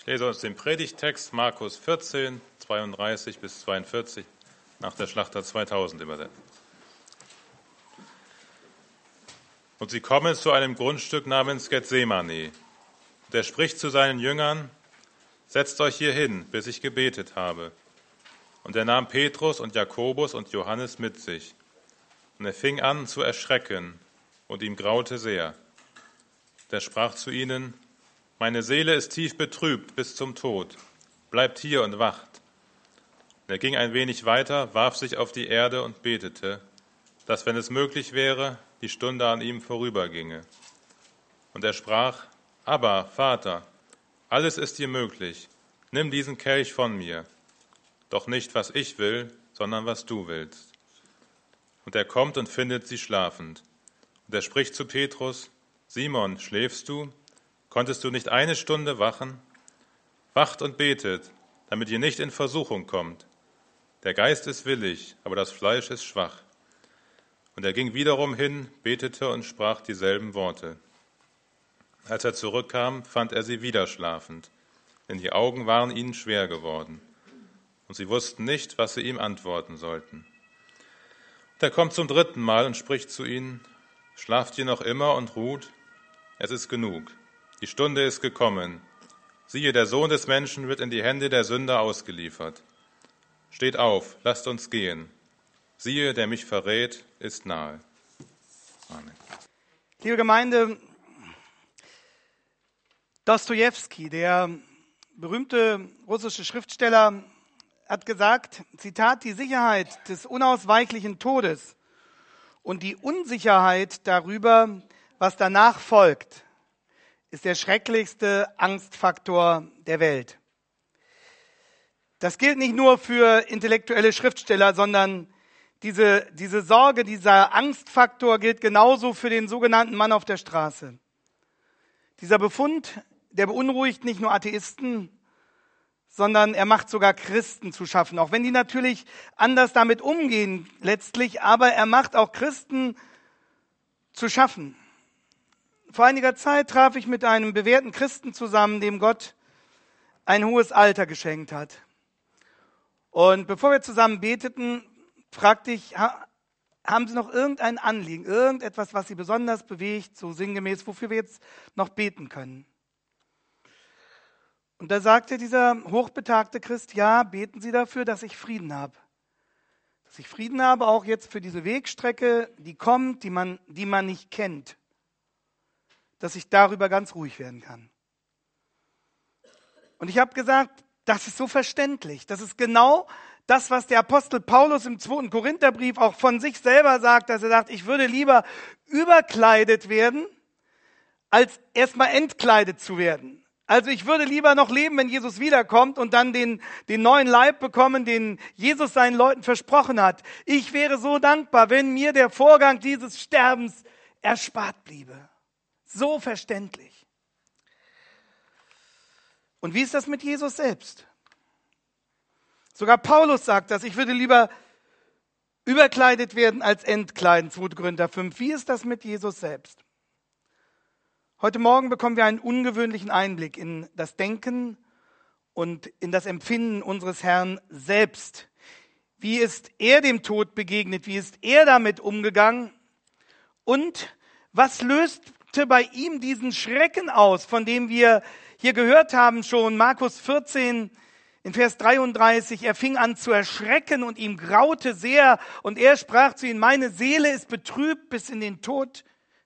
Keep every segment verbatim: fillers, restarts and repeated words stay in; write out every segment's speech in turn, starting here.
Ich lese uns den Predigttext Markus vierzehn, zweiunddreißig bis zweiundvierzig nach der Schlachter zweitausend übersetzt. Und sie kommen zu einem Grundstück namens Gethsemane. Und er spricht zu seinen Jüngern: Setzt euch hier hin, bis ich gebetet habe. Und er nahm Petrus und Jakobus und Johannes mit sich. Und er fing an zu erschrecken, und ihm graute sehr. Und er sprach zu ihnen: Meine Seele ist tief betrübt bis zum Tod. Bleibt hier und wacht. Und er ging ein wenig weiter, warf sich auf die Erde und betete, dass, wenn es möglich wäre, die Stunde an ihm vorüberginge. Und er sprach: Abba, Vater, alles ist dir möglich. Nimm diesen Kelch von mir. Doch nicht, was ich will, sondern was du willst. Und er kommt und findet sie schlafend. Und er spricht zu Petrus: Simon, schläfst du? Konntest du nicht eine Stunde wachen? Wacht und betet, damit ihr nicht in Versuchung kommt. Der Geist ist willig, aber das Fleisch ist schwach. Und er ging wiederum hin, betete und sprach dieselben Worte. Als er zurückkam, fand er sie wieder schlafend, denn die Augen waren ihnen schwer geworden. Und sie wussten nicht, was sie ihm antworten sollten. Und er kommt zum dritten Mal und spricht zu ihnen: Schlaft ihr noch immer und ruht? Es ist genug. Die Stunde ist gekommen. Siehe, der Sohn des Menschen wird in die Hände der Sünder ausgeliefert. Steht auf, lasst uns gehen. Siehe, der mich verrät, ist nahe. Amen. Liebe Gemeinde, Dostojewski, der berühmte russische Schriftsteller, hat gesagt, Zitat, die Sicherheit des unausweichlichen Todes und die Unsicherheit darüber, was danach folgt, ist der schrecklichste Angstfaktor der Welt. Das gilt nicht nur für intellektuelle Schriftsteller, sondern diese, diese Sorge, dieser Angstfaktor gilt genauso für den sogenannten Mann auf der Straße. Dieser Befund, der beunruhigt nicht nur Atheisten, sondern er macht sogar Christen zu schaffen, auch wenn die natürlich anders damit umgehen letztlich, aber er macht auch Christen zu schaffen. Vor einiger Zeit traf ich mit einem bewährten Christen zusammen, dem Gott ein hohes Alter geschenkt hat. Und bevor wir zusammen beteten, fragte ich, haben Sie noch irgendein Anliegen, irgendetwas, was Sie besonders bewegt, so sinngemäß, wofür wir jetzt noch beten können? Und da sagte dieser hochbetagte Christ: Ja, beten Sie dafür, dass ich Frieden habe. Dass ich Frieden habe, auch jetzt für diese Wegstrecke, die kommt, die man, die man nicht kennt. Dass ich darüber ganz ruhig werden kann. Und ich habe gesagt, das ist so verständlich. Das ist genau das, was der Apostel Paulus im zweiten Korintherbrief auch von sich selber sagt, dass er sagt, ich würde lieber überkleidet werden, als erstmal entkleidet zu werden. Also ich würde lieber noch leben, wenn Jesus wiederkommt und dann den, den neuen Leib bekommen, den Jesus seinen Leuten versprochen hat. Ich wäre so dankbar, wenn mir der Vorgang dieses Sterbens erspart bliebe. So verständlich. Und wie ist das mit Jesus selbst? Sogar Paulus sagt das, ich würde lieber überkleidet werden als entkleiden, zweiter Korinther fünf. Wie ist das mit Jesus selbst? Heute Morgen bekommen wir einen ungewöhnlichen Einblick in das Denken und in das Empfinden unseres Herrn selbst. Wie ist er dem Tod begegnet? Wie ist er damit umgegangen? Und was löst bei ihm diesen Schrecken aus, von dem wir hier gehört haben schon, Markus vierzehn in Vers dreiunddreißig, er fing an zu erschrecken und ihm graute sehr und er sprach zu ihm: Meine Seele ist betrübt bis in den Tod.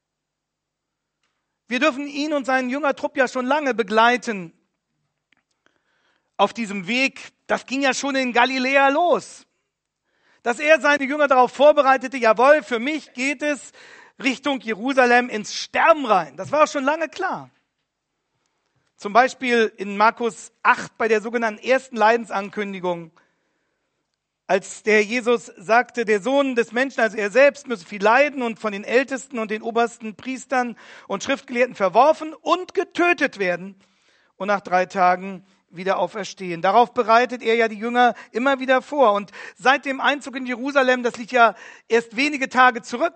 Wir dürfen ihn und seinen Jüngertrupp ja schon lange begleiten auf diesem Weg. Das ging ja schon in Galiläa los, dass er seine Jünger darauf vorbereitete, jawohl, für mich geht es Richtung Jerusalem ins Sterben rein. Das war schon lange klar. Zum Beispiel in Markus acht bei der sogenannten ersten Leidensankündigung, als der Jesus sagte, der Sohn des Menschen, also er selbst, müsse viel leiden und von den Ältesten und den obersten Priestern und Schriftgelehrten verworfen und getötet werden und nach drei Tagen wieder auferstehen. Darauf bereitet er ja die Jünger immer wieder vor. Und seit dem Einzug in Jerusalem, das liegt ja erst wenige Tage zurück,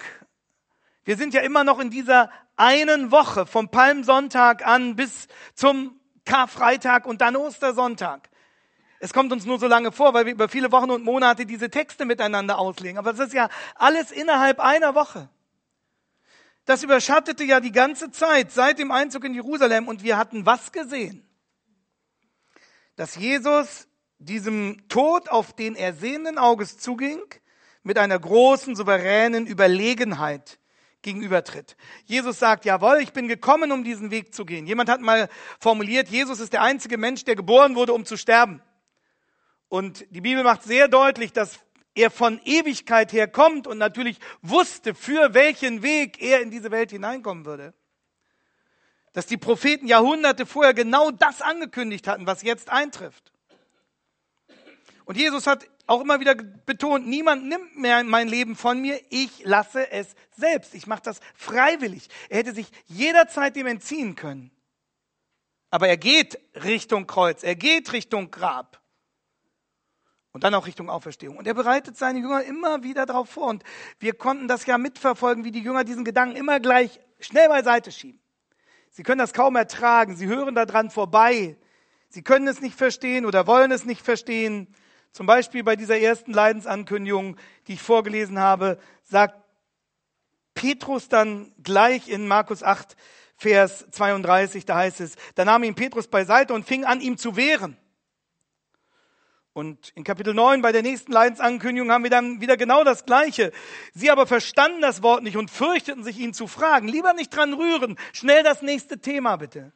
wir sind ja immer noch in dieser einen Woche vom Palmsonntag an bis zum Karfreitag und dann Ostersonntag. Es kommt uns nur so lange vor, weil wir über viele Wochen und Monate diese Texte miteinander auslegen. Aber das ist ja alles innerhalb einer Woche. Das überschattete ja die ganze Zeit seit dem Einzug in Jerusalem. Und wir hatten was gesehen? Dass Jesus diesem Tod, auf den er sehenden Auges zuging, mit einer großen, souveränen Überlegenheit gegenübertritt. Jesus sagt, jawohl, ich bin gekommen, um diesen Weg zu gehen. Jemand hat mal formuliert, Jesus ist der einzige Mensch, der geboren wurde, um zu sterben. Und die Bibel macht sehr deutlich, dass er von Ewigkeit her kommt und natürlich wusste, für welchen Weg er in diese Welt hineinkommen würde. Dass die Propheten Jahrhunderte vorher genau das angekündigt hatten, was jetzt eintrifft. Und Jesus hat auch immer wieder betont, niemand nimmt mehr mein Leben von mir, ich lasse es selbst. Ich mache das freiwillig. Er hätte sich jederzeit dem entziehen können. Aber er geht Richtung Kreuz, er geht Richtung Grab. Und dann auch Richtung Auferstehung. Und er bereitet seine Jünger immer wieder darauf vor. Und wir konnten das ja mitverfolgen, wie die Jünger diesen Gedanken immer gleich schnell beiseite schieben. Sie können das kaum ertragen. Sie hören daran vorbei. Sie können es nicht verstehen oder wollen es nicht verstehen. Zum Beispiel bei dieser ersten Leidensankündigung, die ich vorgelesen habe, sagt Petrus dann gleich in Markus acht, Vers zweiunddreißig, da heißt es, da nahm ihn Petrus beiseite und fing an, ihm zu wehren. Und in Kapitel neun bei der nächsten Leidensankündigung haben wir dann wieder genau das Gleiche. Sie aber verstanden das Wort nicht und fürchteten sich, ihn zu fragen. Lieber nicht dran rühren. Schnell das nächste Thema, bitte.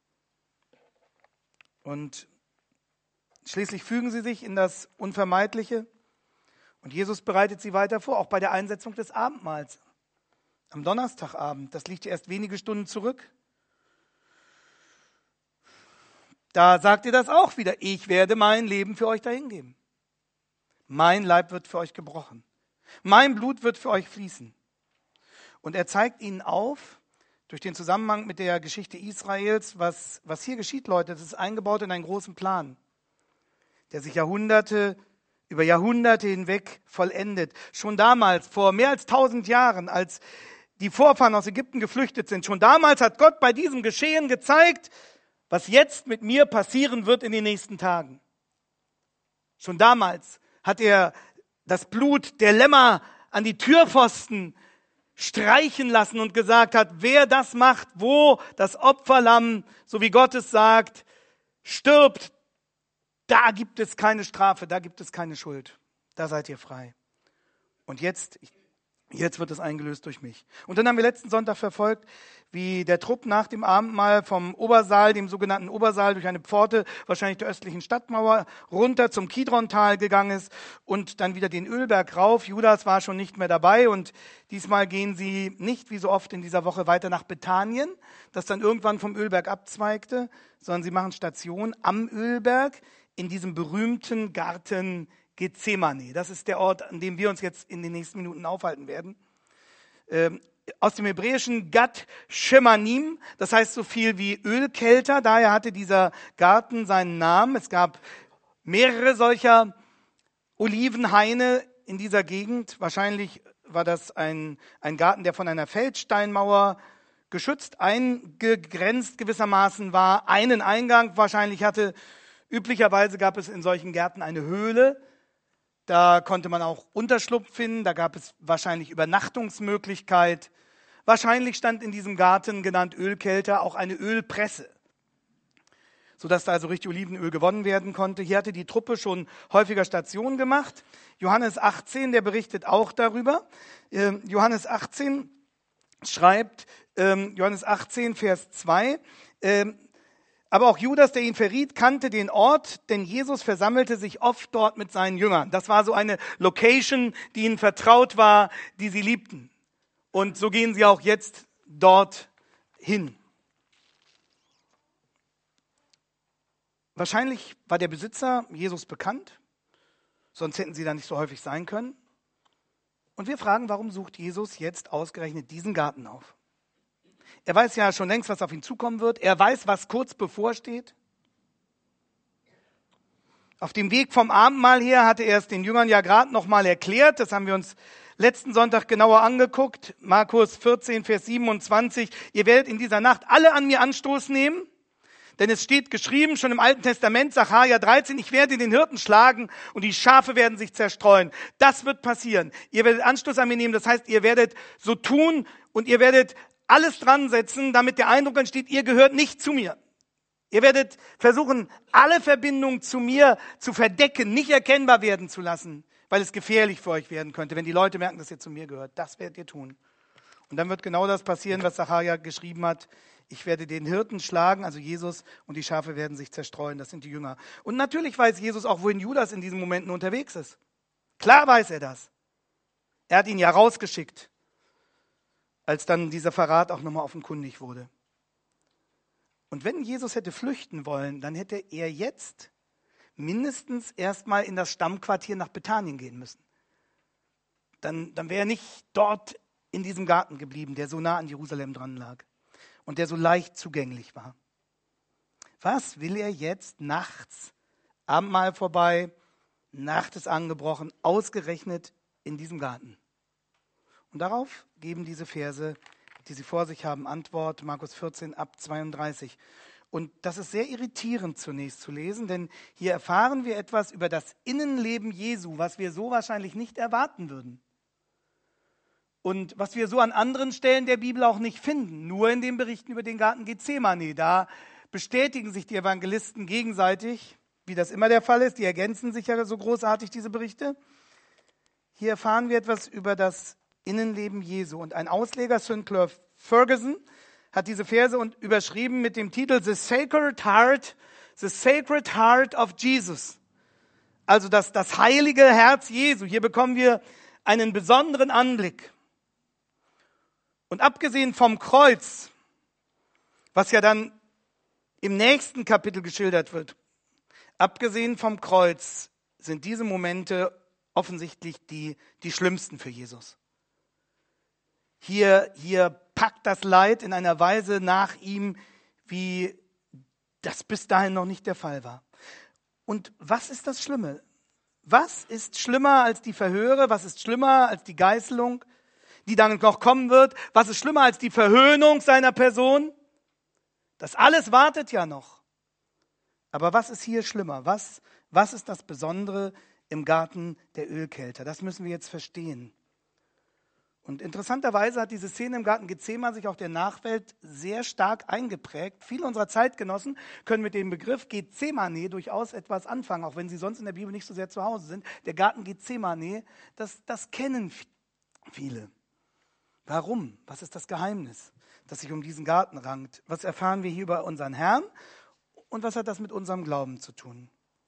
Und schließlich fügen sie sich in das Unvermeidliche. Und Jesus bereitet sie weiter vor, auch bei der Einsetzung des Abendmahls. Am Donnerstagabend, das liegt ja erst wenige Stunden zurück. Da sagt ihr das auch wieder. Ich werde mein Leben für euch dahingeben. Mein Leib wird für euch gebrochen. Mein Blut wird für euch fließen. Und er zeigt ihnen auf, durch den Zusammenhang mit der Geschichte Israels, was, was hier geschieht, Leute, das ist eingebaut in einen großen Plan, der sich Jahrhunderte, über Jahrhunderte hinweg vollendet. Schon damals, vor mehr als tausend Jahren, als die Vorfahren aus Ägypten geflüchtet sind, schon damals hat Gott bei diesem Geschehen gezeigt, was jetzt mit mir passieren wird in den nächsten Tagen. Schon damals hat er das Blut der Lämmer an die Türpfosten streichen lassen und gesagt hat, wer das macht, wo das Opferlamm, so wie Gott es sagt, stirbt, da gibt es keine Strafe, da gibt es keine Schuld. Da seid ihr frei. Und jetzt, jetzt wird es eingelöst durch mich. Und dann haben wir letzten Sonntag verfolgt, wie der Trupp nach dem Abendmahl vom Obersaal, dem sogenannten Obersaal, durch eine Pforte, wahrscheinlich der östlichen Stadtmauer, runter zum Kidrontal gegangen ist und dann wieder den Ölberg rauf. Judas war schon nicht mehr dabei und diesmal gehen sie nicht wie so oft in dieser Woche weiter nach Bethanien, das dann irgendwann vom Ölberg abzweigte, sondern sie machen Station am Ölberg in diesem berühmten Garten Gethsemane. Das ist der Ort, an dem wir uns jetzt in den nächsten Minuten aufhalten werden. Ähm, aus dem Hebräischen Gad Shemanim, das heißt so viel wie Ölkelter, daher hatte dieser Garten seinen Namen. Es gab mehrere solcher Olivenhaine in dieser Gegend. Wahrscheinlich war das ein, ein Garten, der von einer Feldsteinmauer geschützt, eingegrenzt gewissermaßen war, einen Eingang wahrscheinlich hatte. Üblicherweise gab es in solchen Gärten eine Höhle. Da konnte man auch Unterschlupf finden, da gab es wahrscheinlich Übernachtungsmöglichkeit. Wahrscheinlich stand in diesem Garten, genannt Ölkelter, auch eine Ölpresse, sodass da also richtig Olivenöl gewonnen werden konnte. Hier hatte die Truppe schon häufiger Station gemacht. Johannes achtzehn, der berichtet auch darüber. Ähm, Johannes achtzehn schreibt, ähm, Johannes achtzehn, Vers zwei, ähm, aber auch Judas, der ihn verriet, kannte den Ort, denn Jesus versammelte sich oft dort mit seinen Jüngern. Das war so eine Location, die ihnen vertraut war, die sie liebten. Und so gehen sie auch jetzt dort hin. Wahrscheinlich war der Besitzer Jesus bekannt, sonst hätten sie da nicht so häufig sein können. Und wir fragen, warum sucht Jesus jetzt ausgerechnet diesen Garten auf? Er weiß ja schon längst, was auf ihn zukommen wird. Er weiß, was kurz bevorsteht. Auf dem Weg vom Abendmahl her hatte er es den Jüngern ja gerade noch mal erklärt. Das haben wir uns letzten Sonntag genauer angeguckt. Markus vierzehn, Vers siebenundzwanzig. Ihr werdet in dieser Nacht alle an mir Anstoß nehmen. Denn es steht geschrieben, schon im Alten Testament, Sacharja dreizehn, ich werde den Hirten schlagen und die Schafe werden sich zerstreuen. Das wird passieren. Ihr werdet Anstoß an mir nehmen, das heißt, ihr werdet so tun und ihr werdet alles dran setzen, damit der Eindruck entsteht, ihr gehört nicht zu mir. Ihr werdet versuchen, alle Verbindungen zu mir zu verdecken, nicht erkennbar werden zu lassen, weil es gefährlich für euch werden könnte, wenn die Leute merken, dass ihr zu mir gehört. Das werdet ihr tun. Und dann wird genau das passieren, was Sacharja geschrieben hat. Ich werde den Hirten schlagen, also Jesus, und die Schafe werden sich zerstreuen. Das sind die Jünger. Und natürlich weiß Jesus auch, wohin Judas in diesen Momenten unterwegs ist. Klar weiß er das. Er hat ihn ja rausgeschickt, als dann dieser Verrat auch nochmal offenkundig wurde. Und wenn Jesus hätte flüchten wollen, dann hätte er jetzt mindestens erstmal in das Stammquartier nach Bethanien gehen müssen. Dann, dann wäre er nicht dort in diesem Garten geblieben, der so nah an Jerusalem dran lag und der so leicht zugänglich war. Was will er jetzt nachts, Abendmahl vorbei, Nacht ist angebrochen, ausgerechnet in diesem Garten? Und darauf geben diese Verse, die Sie vor sich haben, Antwort, Markus vierzehn ab zweiunddreißig. Und das ist sehr irritierend zunächst zu lesen, denn hier erfahren wir etwas über das Innenleben Jesu, was wir so wahrscheinlich nicht erwarten würden. Und was wir so an anderen Stellen der Bibel auch nicht finden, nur in den Berichten über den Garten Gethsemane. Da bestätigen sich die Evangelisten gegenseitig, wie das immer der Fall ist. Die ergänzen sich ja so großartig, diese Berichte. Hier erfahren wir etwas über das Innenleben Jesu. Und ein Ausleger, Sinclair Ferguson, hat diese Verse und überschrieben mit dem Titel The Sacred Heart, The Sacred Heart of Jesus. Also das, das heilige Herz Jesu. Hier bekommen wir einen besonderen Anblick. Und abgesehen vom Kreuz, was ja dann im nächsten Kapitel geschildert wird, abgesehen vom Kreuz sind diese Momente offensichtlich die, die schlimmsten für Jesus. Hier, hier packt das Leid in einer Weise nach ihm, wie das bis dahin noch nicht der Fall war. Und was ist das Schlimme? Was ist schlimmer als die Verhöre? Was ist schlimmer als die Geißelung, die dann noch kommen wird? Was ist schlimmer als die Verhöhnung seiner Person? Das alles wartet ja noch. Aber was ist hier schlimmer? Was, was ist das Besondere im Garten der Ölkelter? Das müssen wir jetzt verstehen. Und interessanterweise hat diese Szene im Garten Gethsemane sich auch der Nachwelt sehr stark eingeprägt. Viele unserer Zeitgenossen können mit dem Begriff Gethsemane durchaus etwas anfangen, auch wenn sie sonst in der Bibel nicht so sehr zu Hause sind. Der Garten Gethsemane, das, das kennen viele. Warum? Was ist das Geheimnis, das sich um diesen Garten rankt? Was erfahren wir hier über unseren Herrn und was hat das mit unserem Glauben zu tun?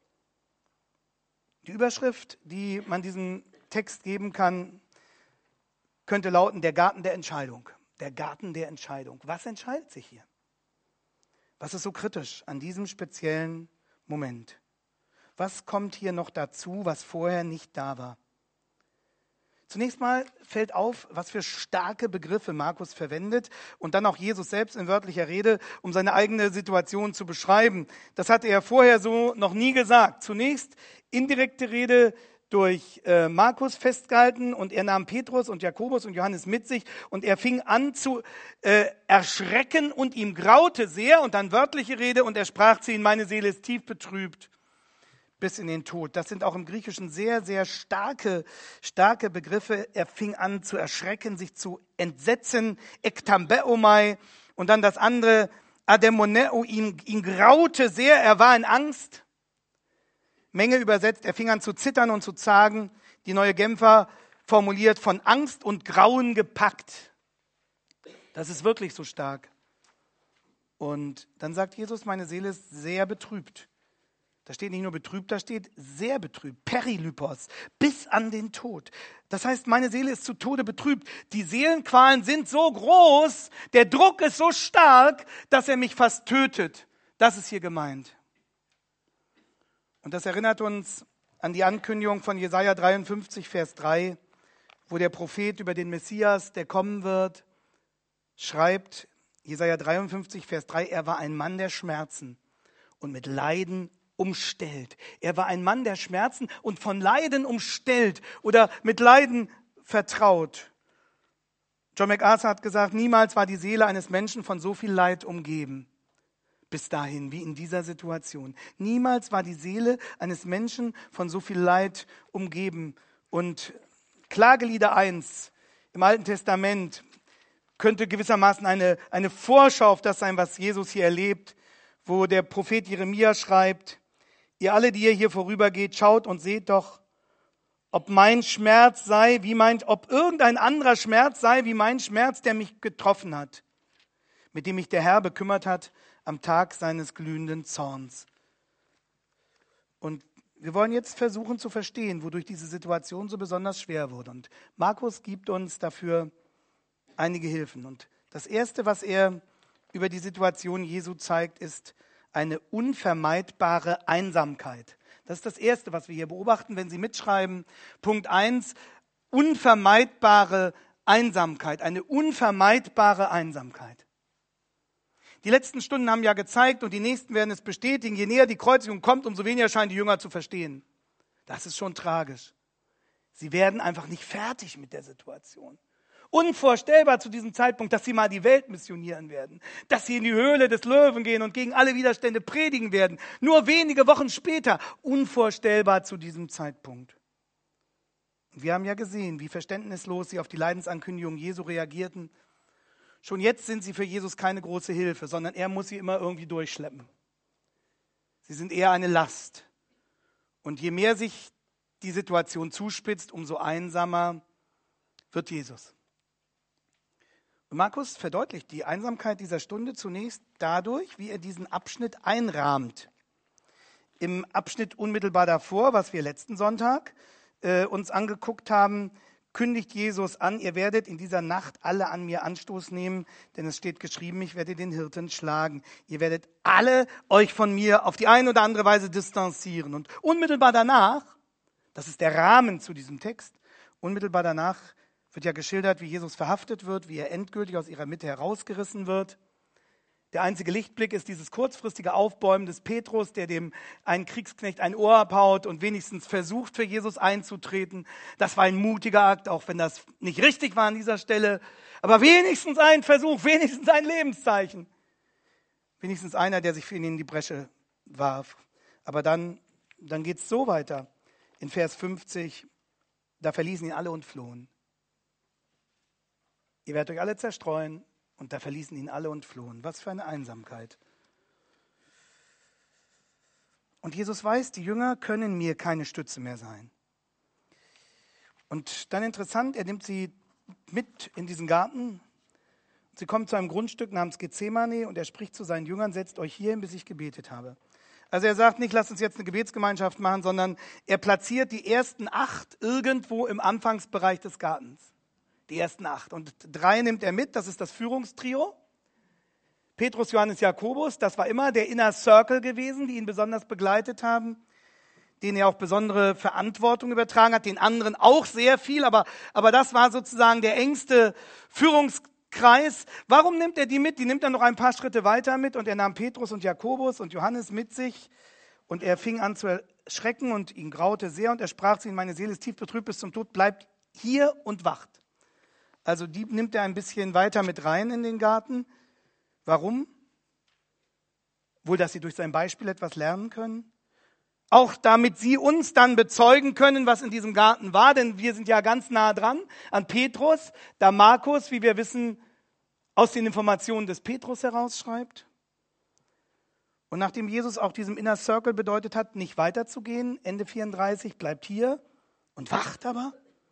Die Überschrift, die man diesem Text geben kann, könnte lauten, der Garten der Entscheidung. Der Garten der Entscheidung. Was entscheidet sich hier? Was ist so kritisch an diesem speziellen Moment? Was kommt hier noch dazu, was vorher nicht da war? Zunächst mal fällt auf, was für starke Begriffe Markus verwendet und dann auch Jesus selbst in wörtlicher Rede, um seine eigene Situation zu beschreiben. Das hatte er vorher so noch nie gesagt. Zunächst indirekte Rede durch äh, Markus festgehalten und er nahm Petrus und Jakobus und Johannes mit sich und er fing an zu äh, erschrecken und ihm graute sehr und dann wörtliche Rede und er sprach zu ihnen, meine Seele ist tief betrübt bis in den Tod. Das sind auch im Griechischen sehr, sehr starke, starke Begriffe. Er fing an zu erschrecken, sich zu entsetzen, ektambeomai und dann das andere, ademoneo, ihn, ihn graute sehr, er war in Angst. Menge übersetzt, er fing an zu zittern und zu zagen. Die Neue Genfer formuliert, von Angst und Grauen gepackt. Das ist wirklich so stark. Und dann sagt Jesus, meine Seele ist sehr betrübt. Da steht nicht nur betrübt, da steht sehr betrübt. Perilypos, bis an den Tod. Das heißt, meine Seele ist zu Tode betrübt. Die Seelenqualen sind so groß, der Druck ist so stark, dass er mich fast tötet. Das ist hier gemeint. Und das erinnert uns an die Ankündigung von Jesaja dreiundfünfzig, Vers drei, wo der Prophet über den Messias, der kommen wird, schreibt, Jesaja dreiundfünfzig, Vers drei, er war ein Mann der Schmerzen und mit Leiden umstellt. Er war ein Mann der Schmerzen und von Leiden umstellt oder mit Leiden vertraut. John MacArthur hat gesagt, niemals war die Seele eines Menschen von so viel Leid umgeben. bis dahin, wie in dieser Situation. Niemals war die Seele eines Menschen von so viel Leid umgeben. Und Klagelieder eins im Alten Testament könnte gewissermaßen eine, eine Vorschau auf das sein, was Jesus hier erlebt, wo der Prophet Jeremia schreibt: Ihr alle, die ihr hier vorübergeht, schaut und seht doch, ob mein Schmerz sei, wie mein, ob irgendein anderer Schmerz sei, wie mein Schmerz, der mich getroffen hat, mit dem mich der Herr bekümmert hat am Tag seines glühenden Zorns. Und wir wollen jetzt versuchen zu verstehen, wodurch diese Situation so besonders schwer wurde. Und Markus gibt uns dafür einige Hilfen. Und das Erste, was er über die Situation Jesu zeigt, ist eine unvermeidbare Einsamkeit. Das ist das Erste, was wir hier beobachten, wenn Sie mitschreiben. Punkt eins, unvermeidbare Einsamkeit, eine unvermeidbare Einsamkeit. Die letzten Stunden haben ja gezeigt, und die nächsten werden es bestätigen, je näher die Kreuzigung kommt, umso weniger scheinen die Jünger zu verstehen. Das ist schon tragisch. Sie werden einfach nicht fertig mit der Situation. Unvorstellbar zu diesem Zeitpunkt, dass sie mal die Welt missionieren werden, dass sie in die Höhle des Löwen gehen und gegen alle Widerstände predigen werden. Nur wenige Wochen später, unvorstellbar zu diesem Zeitpunkt. Wir haben ja gesehen, wie verständnislos sie auf die Leidensankündigung Jesu reagierten. Schon jetzt sind sie für Jesus keine große Hilfe, sondern er muss sie immer irgendwie durchschleppen. Sie sind eher eine Last. Und je mehr sich die Situation zuspitzt, umso einsamer wird Jesus. Und Markus verdeutlicht die Einsamkeit dieser Stunde zunächst dadurch, wie er diesen Abschnitt einrahmt. Im Abschnitt unmittelbar davor, was wir letzten Sonntag äh, uns angeguckt haben, kündigt Jesus an: Ihr werdet in dieser Nacht alle an mir Anstoß nehmen, denn es steht geschrieben, ich werde den Hirten schlagen. Ihr werdet alle euch von mir auf die eine oder andere Weise distanzieren. Und unmittelbar danach, das ist der Rahmen zu diesem Text, unmittelbar danach wird ja geschildert, wie Jesus verhaftet wird, wie er endgültig aus ihrer Mitte herausgerissen wird. Der einzige Lichtblick ist dieses kurzfristige Aufbäumen des Petrus, der dem einen Kriegsknecht ein Ohr abhaut und wenigstens versucht, für Jesus einzutreten. Das war ein mutiger Akt, auch wenn das nicht richtig war an dieser Stelle. Aber wenigstens ein Versuch, wenigstens ein Lebenszeichen. Wenigstens einer, der sich für ihn in die Bresche warf. Aber dann, dann geht es so weiter. In Vers fünfzig, da verließen ihn alle und flohen. Ihr werdet euch alle zerstreuen, und da verließen ihn alle und flohen. Was für eine Einsamkeit. Und Jesus weiß, die Jünger können mir keine Stütze mehr sein. Und dann interessant, er nimmt sie mit in diesen Garten. Sie kommen zu einem Grundstück namens Gethsemane und er spricht zu seinen Jüngern: Setzt euch hier hin, bis ich gebetet habe. Also er sagt nicht, lasst uns jetzt eine Gebetsgemeinschaft machen, sondern er platziert die ersten acht irgendwo im Anfangsbereich des Gartens. Die ersten acht. Und drei nimmt er mit, das ist das Führungstrio. Petrus, Johannes, Jakobus, das war immer der Inner Circle gewesen, die ihn besonders begleitet haben, denen er auch besondere Verantwortung übertragen hat, den anderen auch sehr viel, aber, aber das war sozusagen der engste Führungskreis. Warum nimmt er die mit? Die nimmt er noch ein paar Schritte weiter mit, und er nahm Petrus und Jakobus und Johannes mit sich, und er fing an zu erschrecken und ihn graute sehr, und er sprach zu ihnen: Meine Seele ist tief betrübt bis zum Tod, bleibt hier und wacht. Also die nimmt er ein bisschen weiter mit rein in den Garten. Warum? Wohl, dass sie durch sein Beispiel etwas lernen können. Auch damit sie uns dann bezeugen können, was in diesem Garten war. Denn wir sind ja ganz nah dran an Petrus, da Markus, wie wir wissen, aus den Informationen des Petrus herausschreibt. Und nachdem Jesus auch diesem Inner Circle bedeutet hat, nicht weiterzugehen, Ende vierunddreißig, bleibt hier und wacht aber,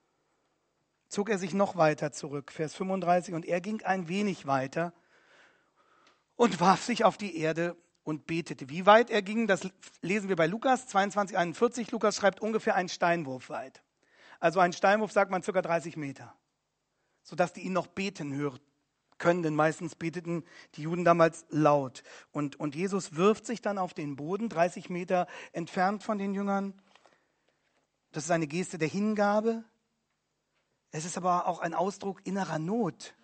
zog er sich noch weiter zurück, Vers fünfunddreißig, und er ging ein wenig weiter und warf sich auf die Erde und betete. Wie weit er ging, das lesen wir bei Lukas zweiundzwanzig einundvierzig. Lukas schreibt ungefähr einen Steinwurf weit. Also ein Steinwurf, sagt man, ca. dreißig Meter, sodass die ihn noch beten hören können, denn meistens beteten die Juden damals laut. Und, und Jesus wirft sich dann auf den Boden, dreißig Meter entfernt von den Jüngern. Das ist eine Geste der Hingabe. Es ist aber auch ein Ausdruck innerer Not.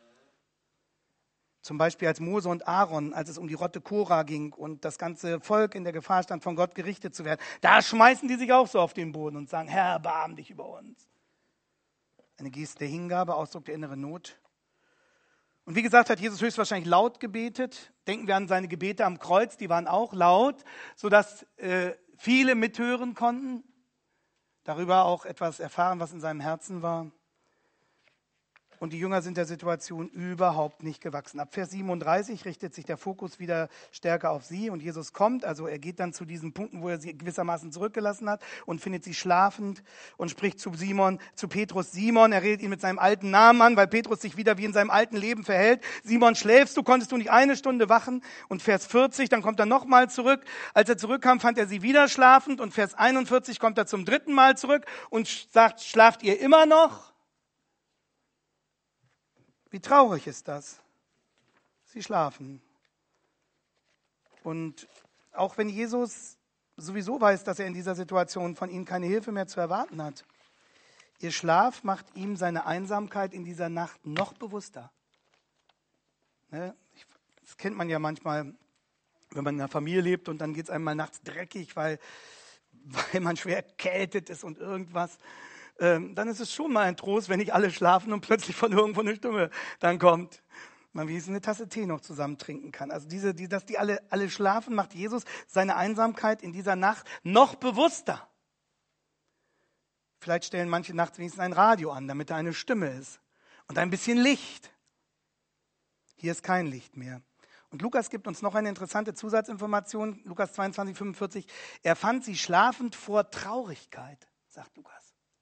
Zum Beispiel als Mose und Aaron, als es um die Rotte Korah ging und das ganze Volk in der Gefahr stand, von Gott gerichtet zu werden. Da schmeißen die sich auch so auf den Boden und sagen: Herr, erbarm dich über uns. Eine Geste der Hingabe, Ausdruck der inneren Not. Und wie gesagt, hat Jesus höchstwahrscheinlich laut gebetet. Denken wir an seine Gebete am Kreuz, die waren auch laut, sodass äh, viele mithören konnten, darüber auch etwas erfahren, was in seinem Herzen war. Und die Jünger sind der Situation überhaupt nicht gewachsen. Ab Vers siebenunddreißig richtet sich der Fokus wieder stärker auf sie und Jesus kommt. Also er geht dann zu diesen Punkten, wo er sie gewissermaßen zurückgelassen hat und findet sie schlafend und spricht zu Simon, zu Petrus, Simon. Er redet ihn mit seinem alten Namen an, weil Petrus sich wieder wie in seinem alten Leben verhält. Simon, schläfst du? Konntest du nicht eine Stunde wachen? Und Vers vierzig, dann kommt er nochmal zurück. Als er zurückkam, fand er sie wieder schlafend. Und Vers einundvierzig kommt er zum dritten Mal zurück und sagt, schlaft ihr immer noch? Wie traurig ist das? Sie schlafen. Und auch wenn Jesus sowieso weiß, dass er in dieser Situation von ihnen keine Hilfe mehr zu erwarten hat, ihr Schlaf macht ihm seine Einsamkeit in dieser Nacht noch bewusster. Ne? Das kennt man ja manchmal, wenn man in einer Familie lebt und dann geht es einem mal nachts dreckig, weil, weil man schwer erkältet ist und irgendwas. Dann ist es schon mal ein Trost, wenn nicht alle schlafen und plötzlich von irgendwo eine Stimme dann kommt. Man wenigstens eine Tasse Tee noch zusammen trinken kann. Also diese, die, dass die alle, alle schlafen, macht Jesus seine Einsamkeit in dieser Nacht noch bewusster. Vielleicht stellen manche nachts wenigstens ein Radio an, damit da eine Stimme ist. Und ein bisschen Licht. Hier ist kein Licht mehr. Und Lukas gibt uns noch eine interessante Zusatzinformation. Lukas zweiundzwanzig, fünfundvierzig. Er fand sie schlafend vor Traurigkeit, sagt Lukas.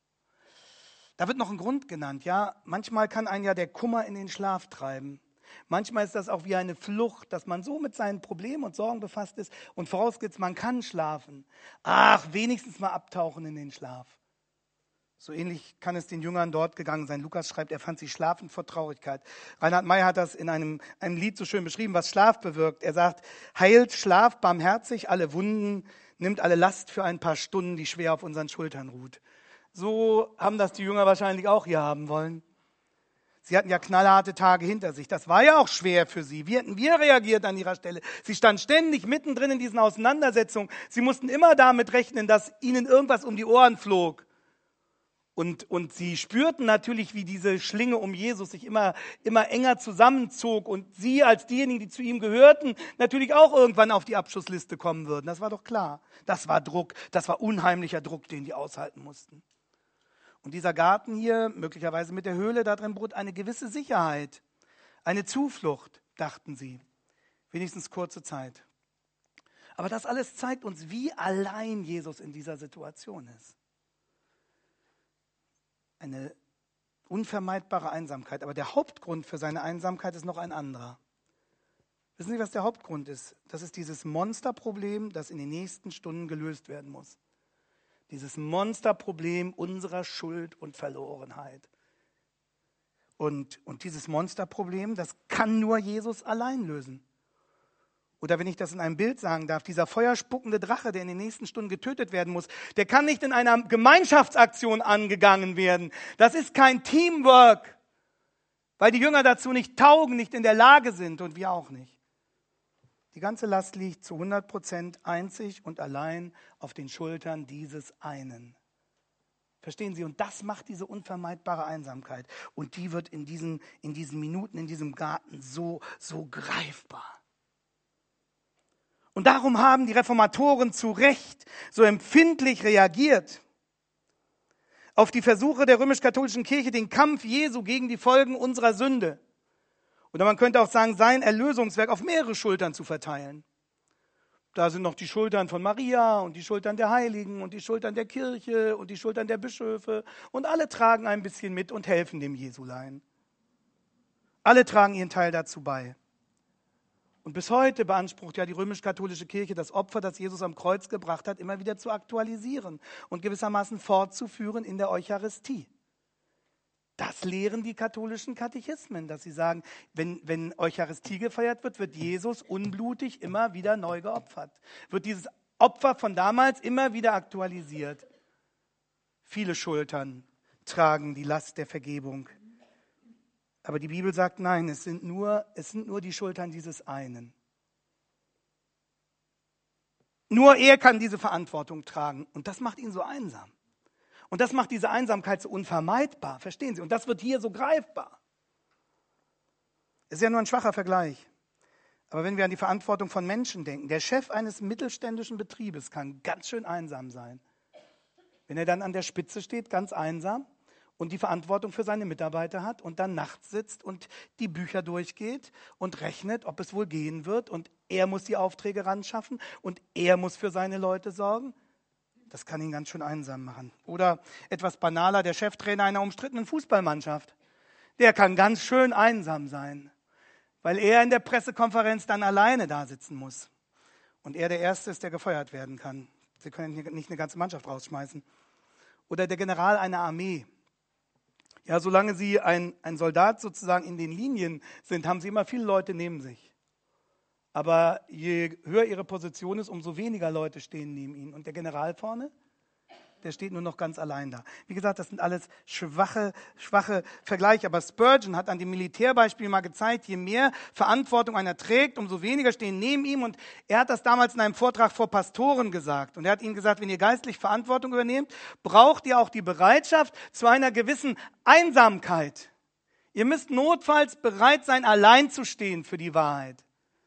Da wird noch ein Grund genannt, ja. Manchmal kann einen ja der Kummer in den Schlaf treiben. Manchmal ist das auch wie eine Flucht, dass man so mit seinen Problemen und Sorgen befasst ist und vorausgeht, man kann schlafen. Ach, wenigstens mal abtauchen in den Schlaf. So ähnlich kann es den Jüngern dort gegangen sein. Lukas schreibt, er fand sie schlafend vor Traurigkeit. Reinhard May hat das in einem, einem Lied so schön beschrieben, was Schlaf bewirkt. Er sagt, heilt Schlaf barmherzig alle Wunden, nimmt alle Last für ein paar Stunden, die schwer auf unseren Schultern ruht. So haben das die Jünger wahrscheinlich auch hier haben wollen. Sie hatten ja knallharte Tage hinter sich. Das war ja auch schwer für sie. Wie hätten wir reagiert an ihrer Stelle? Sie standen ständig mittendrin in diesen Auseinandersetzungen. Sie mussten immer damit rechnen, dass ihnen irgendwas um die Ohren flog. Und, und sie spürten natürlich, wie diese Schlinge um Jesus sich immer, immer enger zusammenzog und sie als diejenigen, die zu ihm gehörten, natürlich auch irgendwann auf die Abschussliste kommen würden. Das war doch klar. Das war Druck. Das war unheimlicher Druck, den die aushalten mussten. Und dieser Garten hier, möglicherweise mit der Höhle da drin, bot eine gewisse Sicherheit, eine Zuflucht, dachten sie. Wenigstens kurze Zeit. Aber das alles zeigt uns, wie allein Jesus in dieser Situation ist. Eine unvermeidbare Einsamkeit. Aber der Hauptgrund für seine Einsamkeit ist noch ein anderer. Wissen Sie, was der Hauptgrund ist? Das ist dieses Monsterproblem, das in den nächsten Stunden gelöst werden muss. Dieses Monsterproblem unserer Schuld und Verlorenheit. Und, und dieses Monsterproblem, das kann nur Jesus allein lösen. Oder wenn ich das in einem Bild sagen darf, dieser feuerspuckende Drache, der in den nächsten Stunden getötet werden muss, der kann nicht in einer Gemeinschaftsaktion angegangen werden. Das ist kein Teamwork, weil die Jünger dazu nicht taugen, nicht in der Lage sind und wir auch nicht. Die ganze Last liegt zu hundert Prozent einzig und allein auf den Schultern dieses einen. Verstehen Sie? Und das macht diese unvermeidbare Einsamkeit. Und die wird in diesen, in diesen Minuten, in diesem Garten so, so greifbar. Und darum haben die Reformatoren zu Recht so empfindlich reagiert auf die Versuche der römisch-katholischen Kirche, den Kampf Jesu gegen die Folgen unserer Sünde. Oder man könnte auch sagen, sein Erlösungswerk auf mehrere Schultern zu verteilen. Da sind noch die Schultern von Maria und die Schultern der Heiligen und die Schultern der Kirche und die Schultern der Bischöfe. Und alle tragen ein bisschen mit und helfen dem Jesulein. Alle tragen ihren Teil dazu bei. Und bis heute beansprucht ja die römisch-katholische Kirche, das Opfer, das Jesus am Kreuz gebracht hat, immer wieder zu aktualisieren und gewissermaßen fortzuführen in der Eucharistie. Das lehren die katholischen Katechismen, dass sie sagen, wenn, wenn Eucharistie gefeiert wird, wird Jesus unblutig immer wieder neu geopfert. Wird dieses Opfer von damals immer wieder aktualisiert. Viele Schultern tragen die Last der Vergebung. Aber die Bibel sagt, nein, es sind nur, es sind nur die Schultern dieses einen. Nur er kann diese Verantwortung tragen. Und das macht ihn so einsam. Und das macht diese Einsamkeit so unvermeidbar, verstehen Sie? Und das wird hier so greifbar. Ist ja nur ein schwacher Vergleich. Aber wenn wir an die Verantwortung von Menschen denken, der Chef eines mittelständischen Betriebes kann ganz schön einsam sein. Wenn er dann an der Spitze steht, ganz einsam und die Verantwortung für seine Mitarbeiter hat und dann nachts sitzt und die Bücher durchgeht und rechnet, ob es wohl gehen wird und er muss die Aufträge ran schaffen und er muss für seine Leute sorgen. Das kann ihn ganz schön einsam machen. Oder etwas banaler, der Cheftrainer einer umstrittenen Fußballmannschaft. Der kann ganz schön einsam sein, weil er in der Pressekonferenz dann alleine da sitzen muss. Und er der Erste ist, der gefeuert werden kann. Sie können nicht eine ganze Mannschaft rausschmeißen. Oder der General einer Armee. Ja, solange Sie ein, ein Soldat sozusagen in den Linien sind, haben Sie immer viele Leute neben sich. Aber je höher Ihre Position ist, umso weniger Leute stehen neben Ihnen. Und der General vorne, der steht nur noch ganz allein da. Wie gesagt, das sind alles schwache, schwache Vergleiche. Aber Spurgeon hat an dem Militärbeispiel mal gezeigt, je mehr Verantwortung einer trägt, umso weniger stehen neben ihm. Und er hat das damals in einem Vortrag vor Pastoren gesagt. Und er hat ihnen gesagt, wenn ihr geistlich Verantwortung übernehmt, braucht ihr auch die Bereitschaft zu einer gewissen Einsamkeit. Ihr müsst notfalls bereit sein, allein zu stehen für die Wahrheit.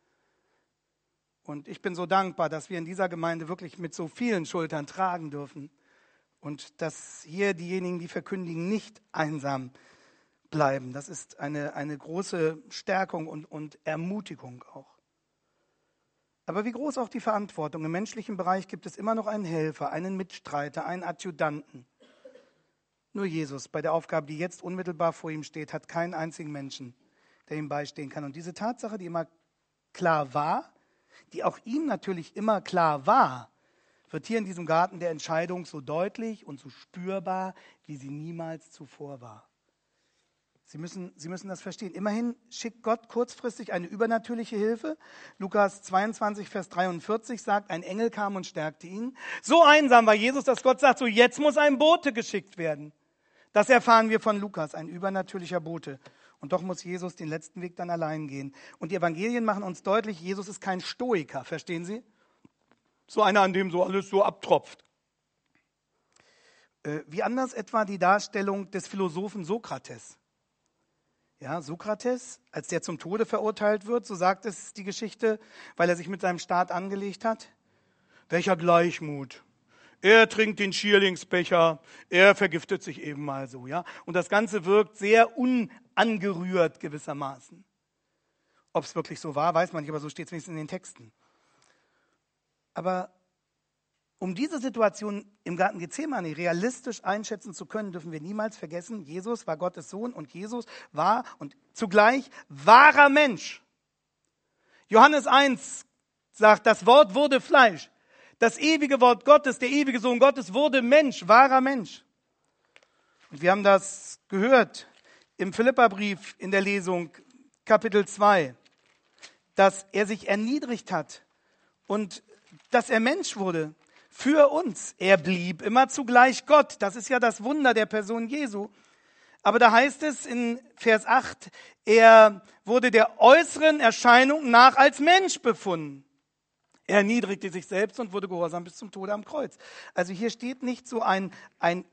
Und ich bin so dankbar, dass wir in dieser Gemeinde wirklich mit so vielen Schultern tragen dürfen. Und dass hier diejenigen, die verkündigen, nicht einsam bleiben. Das ist eine, eine große Stärkung und, und Ermutigung auch. Aber wie groß auch die Verantwortung. Im menschlichen Bereich gibt es immer noch einen Helfer, einen Mitstreiter, einen Adjutanten. Nur Jesus, bei der Aufgabe, die jetzt unmittelbar vor ihm steht, hat keinen einzigen Menschen, der ihm beistehen kann. Und diese Tatsache, die immer klar war, die auch ihm natürlich immer klar war, wird hier in diesem Garten der Entscheidung so deutlich und so spürbar, wie sie niemals zuvor war. Sie müssen, Sie müssen das verstehen. Immerhin schickt Gott kurzfristig eine übernatürliche Hilfe. Lukas zweiundzwanzig, Vers dreiundvierzig sagt, ein Engel kam und stärkte ihn. So einsam war Jesus, dass Gott sagt, so jetzt muss ein Bote geschickt werden. Das erfahren wir von Lukas, ein übernatürlicher Bote. Und doch muss Jesus den letzten Weg dann allein gehen. Und die Evangelien machen uns deutlich, Jesus ist kein Stoiker, verstehen Sie? So einer, an dem so alles so abtropft. Äh, wie anders etwa die Darstellung des Philosophen Sokrates. Ja, Sokrates, als der zum Tode verurteilt wird, so sagt es die Geschichte, weil er sich mit seinem Staat angelegt hat. Welcher Gleichmut. Er trinkt den Schierlingsbecher, er vergiftet sich eben mal so. Ja? Und das Ganze wirkt sehr unangerührt gewissermaßen. Ob es wirklich so war, weiß man nicht, aber so steht es wenigstens in den Texten. Aber um diese Situation im Garten Gethsemane realistisch einschätzen zu können, dürfen wir niemals vergessen, Jesus war Gottes Sohn und Jesus war und zugleich wahrer Mensch. Johannes eins sagt, das Wort wurde Fleisch. Das ewige Wort Gottes, der ewige Sohn Gottes wurde Mensch, wahrer Mensch. Und wir haben das gehört im Philipperbrief in der Lesung, Kapitel zwei, dass er sich erniedrigt hat und dass er Mensch wurde für uns. Er blieb immer zugleich Gott. Das ist ja das Wunder der Person Jesu. Aber da heißt es in Vers acht, er wurde der äußeren Erscheinung nach als Mensch befunden. Er erniedrigte sich selbst und wurde gehorsam bis zum Tode am Kreuz. Also hier steht nicht so ein, ein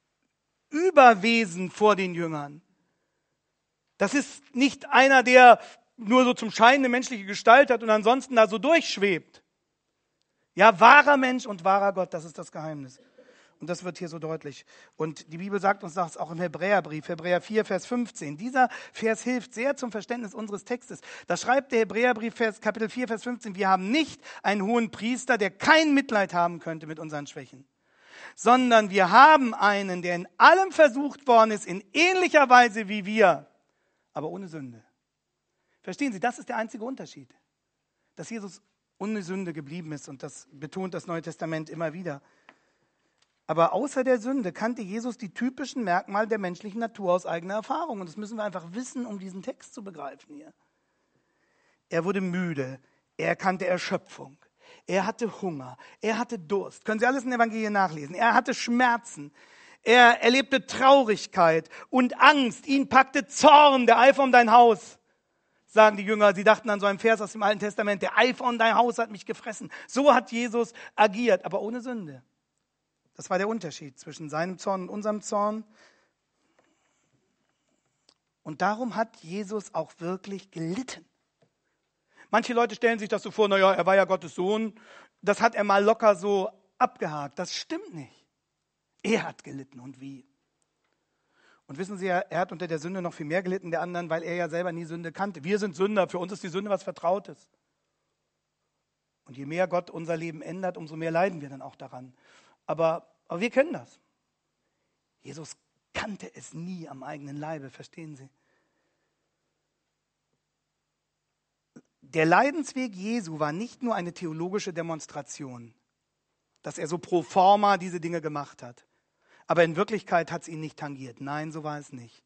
Überwesen vor den Jüngern. Das ist nicht einer, der nur so zum Schein eine menschliche Gestalt hat und ansonsten da so durchschwebt. Ja, wahrer Mensch und wahrer Gott, das ist das Geheimnis. Und das wird hier so deutlich. Und die Bibel sagt uns das auch im Hebräerbrief, Hebräer vier, Vers fünfzehn. Dieser Vers hilft sehr zum Verständnis unseres Textes. Da schreibt der Hebräerbrief, Vers, Kapitel vier, Vers fünfzehn, wir haben nicht einen hohen Priester, der kein Mitleid haben könnte mit unseren Schwächen, sondern wir haben einen, der in allem versucht worden ist, in ähnlicher Weise wie wir, aber ohne Sünde. Verstehen Sie, das ist der einzige Unterschied. Dass Jesus ohne Sünde geblieben ist und das betont das Neue Testament immer wieder. Aber außer der Sünde kannte Jesus die typischen Merkmale der menschlichen Natur aus eigener Erfahrung. Und das müssen wir einfach wissen, um diesen Text zu begreifen hier. Er wurde müde, er kannte Erschöpfung, er hatte Hunger, er hatte Durst. Können Sie alles in den Evangelien nachlesen. Er hatte Schmerzen, er erlebte Traurigkeit und Angst. Ihn packte Zorn, der Eifer um dein Haus, sagen die Jünger. Sie dachten an so einen Vers aus dem Alten Testament, der Eifer um dein Haus hat mich gefressen. So hat Jesus agiert, aber ohne Sünde. Das war der Unterschied zwischen seinem Zorn und unserem Zorn. Und darum hat Jesus auch wirklich gelitten. Manche Leute stellen sich das so vor, naja, er war ja Gottes Sohn, das hat er mal locker so abgehakt. Das stimmt nicht. Er hat gelitten und wie. Und wissen Sie, er hat unter der Sünde noch viel mehr gelitten der anderen, weil er ja selber nie Sünde kannte. Wir sind Sünder, für uns ist die Sünde was Vertrautes. Und je mehr Gott unser Leben ändert, umso mehr leiden wir dann auch daran. Aber, aber wir kennen das. Jesus kannte es nie am eigenen Leibe, verstehen Sie? Der Leidensweg Jesu war nicht nur eine theologische Demonstration, dass er so pro forma diese Dinge gemacht hat. Aber in Wirklichkeit hat es ihn nicht tangiert. Nein, so war es nicht.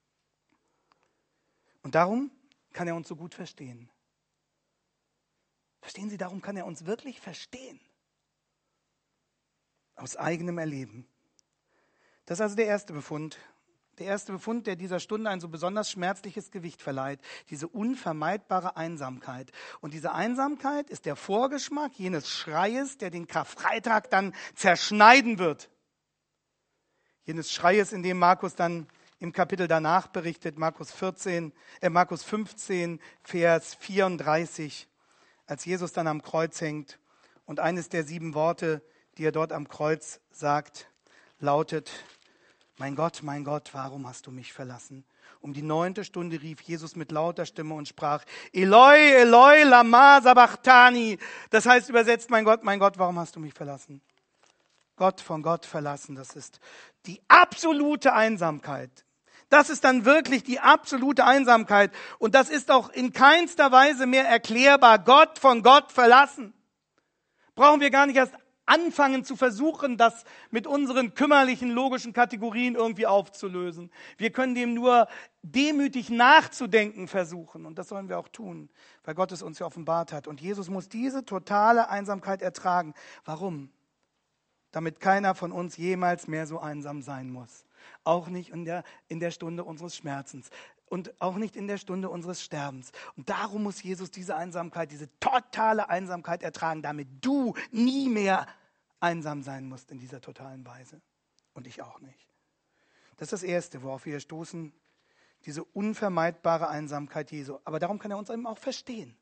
Und darum kann er uns so gut verstehen. Verstehen Sie, darum kann er uns wirklich verstehen. Aus eigenem Erleben. Das ist also der erste Befund. Der erste Befund, der dieser Stunde ein so besonders schmerzliches Gewicht verleiht. Diese unvermeidbare Einsamkeit. Und diese Einsamkeit ist der Vorgeschmack jenes Schreies, der den Karfreitag dann zerschneiden wird. Jenes Schreies, in dem Markus dann im Kapitel danach berichtet, Markus vierzehn, äh Markus fünfzehn, Vers vierunddreißig, als Jesus dann am Kreuz hängt. Und eines der sieben Worte, die er dort am Kreuz sagt, lautet: Mein Gott, mein Gott, warum hast du mich verlassen? Um die neunte Stunde rief Jesus mit lauter Stimme und sprach: Eloi, Eloi, lama sabachthani. Das heißt übersetzt: Mein Gott, mein Gott, warum hast du mich verlassen? Gott von Gott verlassen, das ist die absolute Einsamkeit. Das ist dann wirklich die absolute Einsamkeit. Und das ist auch in keinster Weise mehr erklärbar. Gott von Gott verlassen. Brauchen wir gar nicht erst anfangen zu versuchen, das mit unseren kümmerlichen, logischen Kategorien irgendwie aufzulösen. Wir können dem nur demütig nachzudenken versuchen. Und das sollen wir auch tun, weil Gott es uns ja offenbart hat. Und Jesus muss diese totale Einsamkeit ertragen. Warum? Damit keiner von uns jemals mehr so einsam sein muss. Auch nicht in der, in der Stunde unseres Schmerzens und auch nicht in der Stunde unseres Sterbens. Und darum muss Jesus diese Einsamkeit, diese totale Einsamkeit ertragen, damit du nie mehr einsam sein musst in dieser totalen Weise. Und ich auch nicht. Das ist das Erste, worauf wir stoßen, diese unvermeidbare Einsamkeit Jesu. Aber darum kann er uns eben auch verstehen.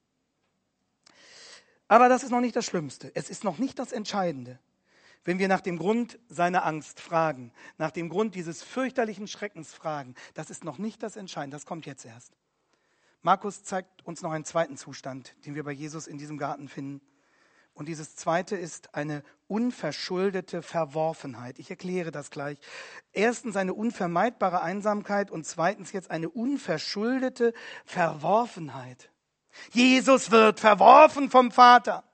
Aber das ist noch nicht das Schlimmste. Es ist noch nicht das Entscheidende. Wenn wir nach dem Grund seiner Angst fragen, nach dem Grund dieses fürchterlichen Schreckens fragen, das ist noch nicht das Entscheidende, das kommt jetzt erst. Markus zeigt uns noch einen zweiten Zustand, den wir bei Jesus in diesem Garten finden. Und dieses zweite ist eine unverschuldete Verworfenheit. Ich erkläre das gleich. Erstens eine unvermeidbare Einsamkeit und zweitens jetzt eine unverschuldete Verworfenheit. Jesus wird verworfen vom Vater.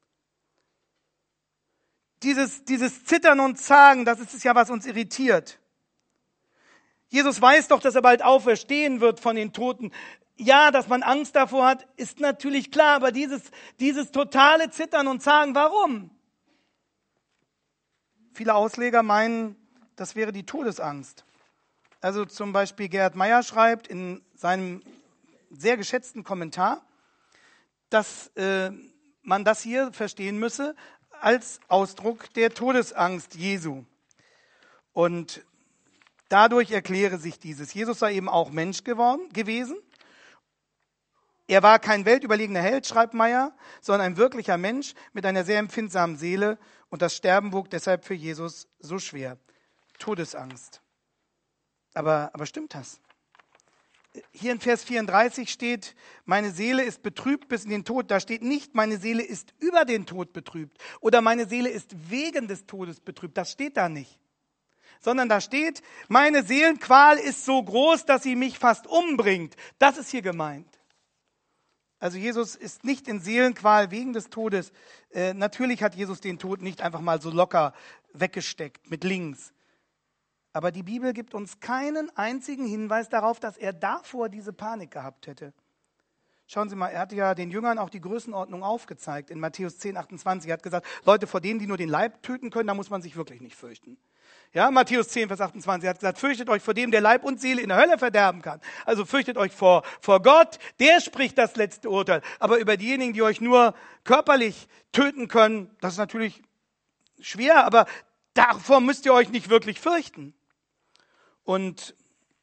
Dieses, dieses Zittern und Zagen, das ist es ja, was uns irritiert. Jesus weiß doch, dass er bald auferstehen wird von den Toten. Ja, dass man Angst davor hat, ist natürlich klar, aber dieses, dieses totale Zittern und Zagen, warum? Viele Ausleger meinen, das wäre die Todesangst. Also zum Beispiel Gerhard Meyer schreibt in seinem sehr geschätzten Kommentar, dass äh, man das hier verstehen müsse als Ausdruck der Todesangst Jesu. Und dadurch erkläre sich dieses. Jesus sei eben auch Mensch geworden, gewesen. Er war kein weltüberlegener Held, schreibt Meyer, sondern ein wirklicher Mensch mit einer sehr empfindsamen Seele. Und das Sterben wog deshalb für Jesus so schwer. Todesangst. Aber, aber stimmt das? Hier in Vers vierunddreißig steht, meine Seele ist betrübt bis in den Tod. Da steht nicht, meine Seele ist über den Tod betrübt oder meine Seele ist wegen des Todes betrübt. Das steht da nicht. Sondern da steht, meine Seelenqual ist so groß, dass sie mich fast umbringt. Das ist hier gemeint. Also Jesus ist nicht in Seelenqual wegen des Todes. Äh, natürlich hat Jesus den Tod nicht einfach mal so locker weggesteckt mit links. Aber die Bibel gibt uns keinen einzigen Hinweis darauf, dass er davor diese Panik gehabt hätte. Schauen Sie mal, er hatte ja den Jüngern auch die Größenordnung aufgezeigt in Matthäus zehn, achtundzwanzig. Er hat gesagt, Leute, vor denen, die nur den Leib töten können, da muss man sich wirklich nicht fürchten. Ja, Matthäus zehn, Vers achtundzwanzig, er hat gesagt, fürchtet euch vor dem, der Leib und Seele in der Hölle verderben kann. Also fürchtet euch vor, vor Gott, der spricht das letzte Urteil. Aber über diejenigen, die euch nur körperlich töten können, das ist natürlich schwer, aber davor müsst ihr euch nicht wirklich fürchten. Und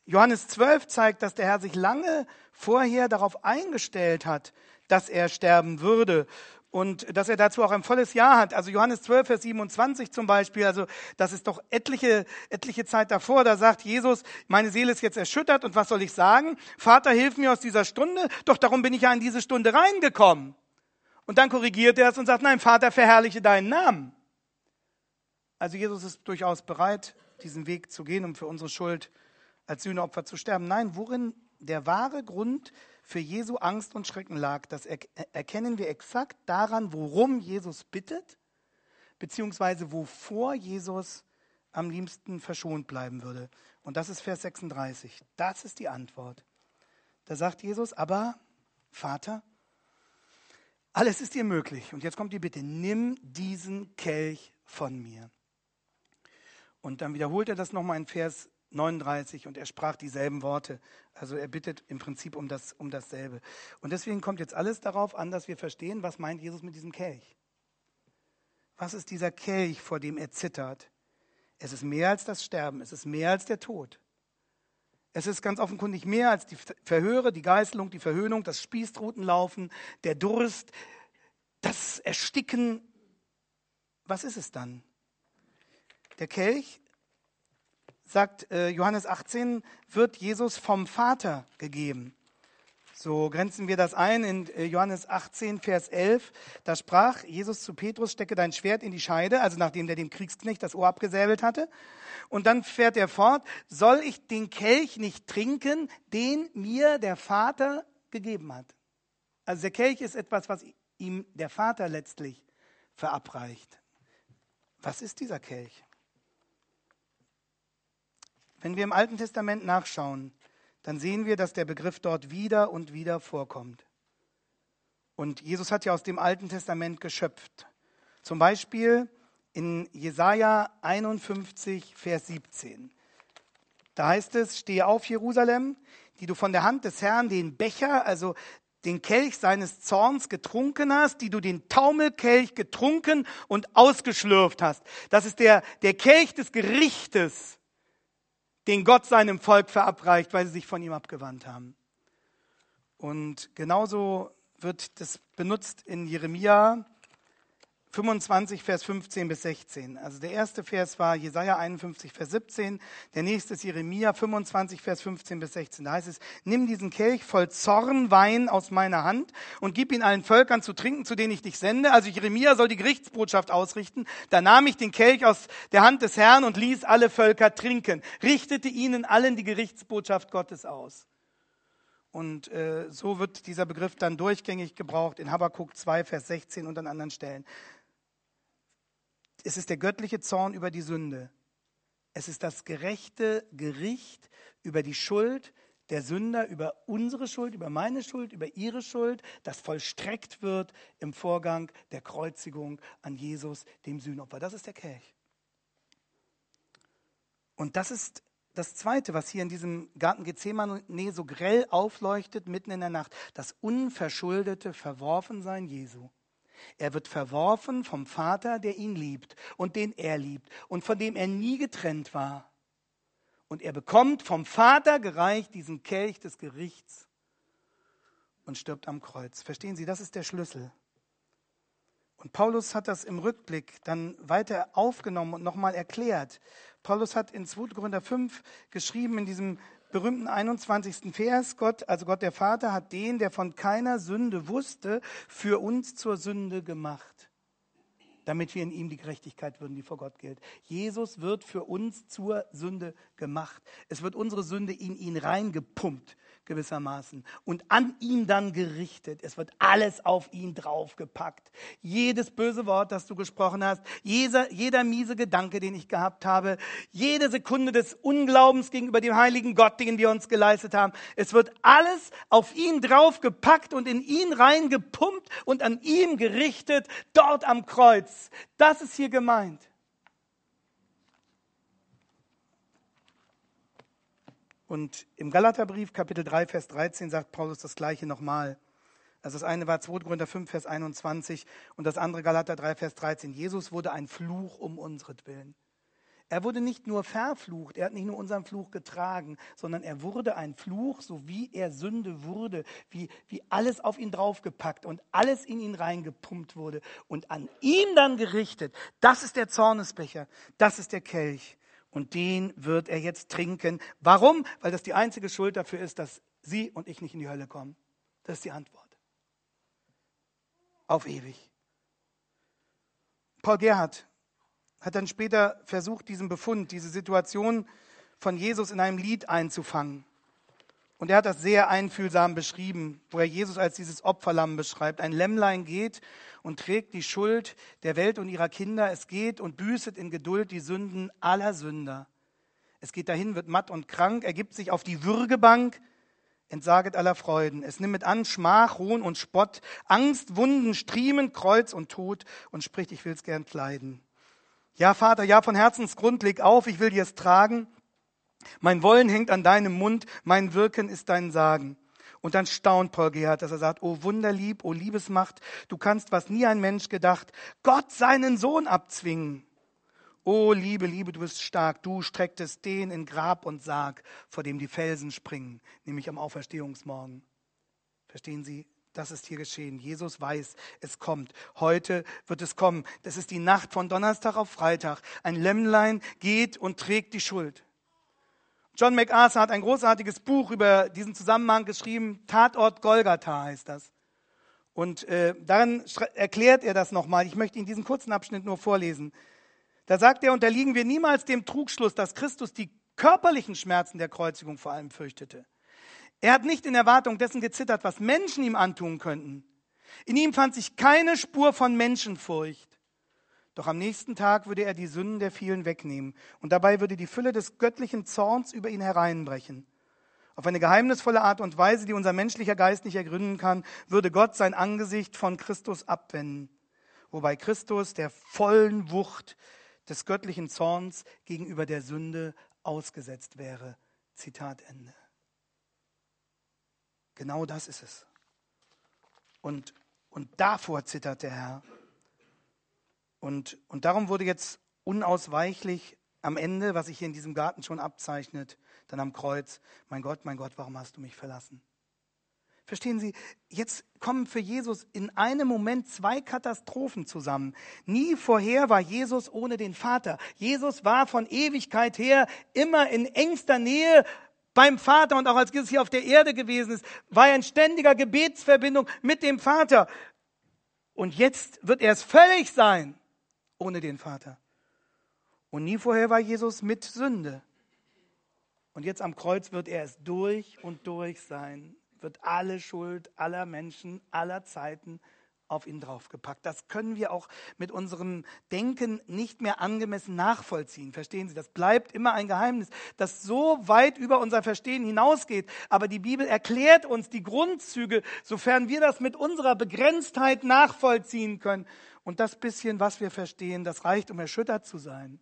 Johannes zwölf zeigt, dass der Herr sich lange vorher darauf eingestellt hat, dass er sterben würde und dass er dazu auch ein volles Jahr hat. Also Johannes zwölf, Vers siebenundzwanzig zum Beispiel, also das ist doch etliche, etliche Zeit davor, da sagt Jesus, meine Seele ist jetzt erschüttert und was soll ich sagen? Vater, hilf mir aus dieser Stunde, doch darum bin ich ja in diese Stunde reingekommen. Und dann korrigiert er es und sagt, nein, Vater, verherrliche deinen Namen. Also Jesus ist durchaus bereit, diesen Weg zu gehen, um für unsere Schuld als Sühneopfer zu sterben. Nein, worin der wahre Grund für Jesu Angst und Schrecken lag, das erkennen wir exakt daran, worum Jesus bittet, beziehungsweise wovor Jesus am liebsten verschont bleiben würde. Und das ist Vers sechsunddreißig. Das ist die Antwort. Da sagt Jesus, aber Vater, alles ist dir möglich. Und jetzt kommt die Bitte, nimm diesen Kelch von mir. Und dann wiederholt er das nochmal in Vers neununddreißig und er sprach dieselben Worte. Also er bittet im Prinzip um, das, um dasselbe. Und deswegen kommt jetzt alles darauf an, dass wir verstehen, was meint Jesus mit diesem Kelch. Was ist dieser Kelch, vor dem er zittert? Es ist mehr als das Sterben, es ist mehr als der Tod. Es ist ganz offenkundig mehr als die Verhöre, die Geißelung, die Verhöhnung, das Spießrutenlaufen, der Durst, das Ersticken. Was ist es dann? Der Kelch, sagt äh, Johannes achtzehn, wird Jesus vom Vater gegeben. So grenzen wir das ein in äh, Johannes achtzehn, Vers elf. Da sprach Jesus zu Petrus, stecke dein Schwert in die Scheide, also nachdem der dem Kriegsknecht das Ohr abgesäbelt hatte. Und dann fährt er fort, soll ich den Kelch nicht trinken, den mir der Vater gegeben hat? Also der Kelch ist etwas, was ihm der Vater letztlich verabreicht. Was ist dieser Kelch? Wenn wir im Alten Testament nachschauen, dann sehen wir, dass der Begriff dort wieder und wieder vorkommt. Und Jesus hat ja aus dem Alten Testament geschöpft. Zum Beispiel in Jesaja einundfünfzig, Vers siebzehn. Da heißt es, stehe auf, Jerusalem, die du von der Hand des Herrn den Becher, also den Kelch seines Zorns getrunken hast, die du den Taumelkelch getrunken und ausgeschlürft hast. Das ist der, der Kelch des Gerichtes, den Gott seinem Volk verabreicht, weil sie sich von ihm abgewandt haben. Und genauso wird das benutzt in Jeremia fünfundzwanzig, Vers fünfzehn bis sechzehn. Also der erste Vers war Jesaja einundfünfzig, Vers siebzehn. Der nächste ist Jeremia fünfundzwanzig, Vers fünfzehn bis sechzehn. Da heißt es, nimm diesen Kelch voll Zornwein aus meiner Hand und gib ihn allen Völkern zu trinken, zu denen ich dich sende. Also Jeremia soll die Gerichtsbotschaft ausrichten. Da nahm ich den Kelch aus der Hand des Herrn und ließ alle Völker trinken. Richtete ihnen allen die Gerichtsbotschaft Gottes aus. Und äh, so wird dieser Begriff dann durchgängig gebraucht in Habakuk zwei, Vers sechzehn und an anderen Stellen. Es ist der göttliche Zorn über die Sünde. Es ist das gerechte Gericht über die Schuld der Sünder, über unsere Schuld, über meine Schuld, über ihre Schuld, das vollstreckt wird im Vorgang der Kreuzigung an Jesus, dem Sühnopfer. Das ist der Kelch. Und das ist das Zweite, was hier in diesem Garten Gethsemane so grell aufleuchtet, mitten in der Nacht. Das unverschuldete Verworfensein Jesu. Er wird verworfen vom Vater, der ihn liebt und den er liebt und von dem er nie getrennt war. Und er bekommt vom Vater gereicht diesen Kelch des Gerichts und stirbt am Kreuz. Verstehen Sie, das ist der Schlüssel. Und Paulus hat das im Rückblick dann weiter aufgenommen und nochmal erklärt. Paulus hat in zweiter Korinther fünf geschrieben, in diesem berühmten einundzwanzigsten Vers, Gott, also Gott der Vater, hat den, der von keiner Sünde wusste, für uns zur Sünde gemacht, damit wir in ihm die Gerechtigkeit würden, die vor Gott gilt. Jesus wird für uns zur Sünde gemacht. Es wird unsere Sünde in ihn reingepumpt, gewissermaßen, und an ihn dann gerichtet. Es wird alles auf ihn draufgepackt. Jedes böse Wort, das du gesprochen hast, jeder, jeder miese Gedanke, den ich gehabt habe, jede Sekunde des Unglaubens gegenüber dem heiligen Gott, den wir uns geleistet haben. Es wird alles auf ihn draufgepackt und in ihn reingepumpt und an ihm gerichtet, dort am Kreuz. Das ist hier gemeint. Und im Galaterbrief, Kapitel drei, Vers dreizehn, sagt Paulus das Gleiche nochmal. Also das eine war zweiter Korinther fünf, Vers einundzwanzig und das andere Galater drei, Vers dreizehn. Jesus wurde ein Fluch um unsretwillen. Er wurde nicht nur verflucht, er hat nicht nur unseren Fluch getragen, sondern er wurde ein Fluch, so wie er Sünde wurde, wie, wie alles auf ihn draufgepackt und alles in ihn reingepumpt wurde und an ihm dann gerichtet. Das ist der Zornesbecher, das ist der Kelch und den wird er jetzt trinken. Warum? Weil das die einzige Schuld dafür ist, dass Sie und ich nicht in die Hölle kommen. Das ist die Antwort. Auf ewig. Paul Gerhardt hat dann später versucht, diesen Befund, diese Situation von Jesus in einem Lied einzufangen. Und er hat das sehr einfühlsam beschrieben, wo er Jesus als dieses Opferlamm beschreibt. Ein Lämmlein geht und trägt die Schuld der Welt und ihrer Kinder. Es geht und büßet in Geduld die Sünden aller Sünder. Es geht dahin, wird matt und krank, ergibt sich auf die Würgebank, entsaget aller Freuden. Es nimmt an Schmach, Hohn und Spott, Angst, Wunden, Striemen, Kreuz und Tod und spricht, ich will's gern kleiden. Ja, Vater, ja, von Herzensgrund, leg auf, ich will dir es tragen. Mein Wollen hängt an deinem Mund, mein Wirken ist dein Sagen. Und dann staunt Paul Gerhardt, dass er sagt, oh Wunderlieb, oh Liebesmacht, du kannst, was nie ein Mensch gedacht, Gott seinen Sohn abzwingen. Oh Liebe, Liebe, du bist stark, du strecktest den in Grab und Sarg, vor dem die Felsen springen, nämlich am Auferstehungsmorgen. Verstehen Sie? Das ist hier geschehen. Jesus weiß, es kommt. Heute wird es kommen. Das ist die Nacht von Donnerstag auf Freitag. Ein Lämmlein geht und trägt die Schuld. John MacArthur hat ein großartiges Buch über diesen Zusammenhang geschrieben. Tatort Golgatha heißt das. Und äh, darin erklärt er das nochmal. Ich möchte Ihnen diesen kurzen Abschnitt nur vorlesen. Da sagt er, unterliegen wir niemals dem Trugschluss, dass Christus die körperlichen Schmerzen der Kreuzigung vor allem fürchtete. Er hat nicht in Erwartung dessen gezittert, was Menschen ihm antun könnten. In ihm fand sich keine Spur von Menschenfurcht. Doch am nächsten Tag würde er die Sünden der vielen wegnehmen. Und dabei würde die Fülle des göttlichen Zorns über ihn hereinbrechen. Auf eine geheimnisvolle Art und Weise, die unser menschlicher Geist nicht ergründen kann, würde Gott sein Angesicht von Christus abwenden. Wobei Christus der vollen Wucht des göttlichen Zorns gegenüber der Sünde ausgesetzt wäre. Zitat Ende. Genau das ist es. Und, und davor zittert der Herr. Und, und darum wurde jetzt unausweichlich am Ende, was sich hier in diesem Garten schon abzeichnet, dann am Kreuz, mein Gott, mein Gott, warum hast du mich verlassen? Verstehen Sie, jetzt kommen für Jesus in einem Moment zwei Katastrophen zusammen. Nie vorher war Jesus ohne den Vater. Jesus war von Ewigkeit her immer in engster Nähe beim Vater, und auch als Jesus hier auf der Erde gewesen ist, war er in ständiger Gebetsverbindung mit dem Vater. Und jetzt wird er es völlig sein, ohne den Vater. Und nie vorher war Jesus mit Sünde. Und jetzt am Kreuz wird er es durch und durch sein, wird alle Schuld aller Menschen, aller Zeiten auf ihn draufgepackt. Das können wir auch mit unserem Denken nicht mehr angemessen nachvollziehen. Verstehen Sie? Das bleibt immer ein Geheimnis, das so weit über unser Verstehen hinausgeht. Aber die Bibel erklärt uns die Grundzüge, sofern wir das mit unserer Begrenztheit nachvollziehen können. Und das bisschen, was wir verstehen, das reicht, um erschüttert zu sein.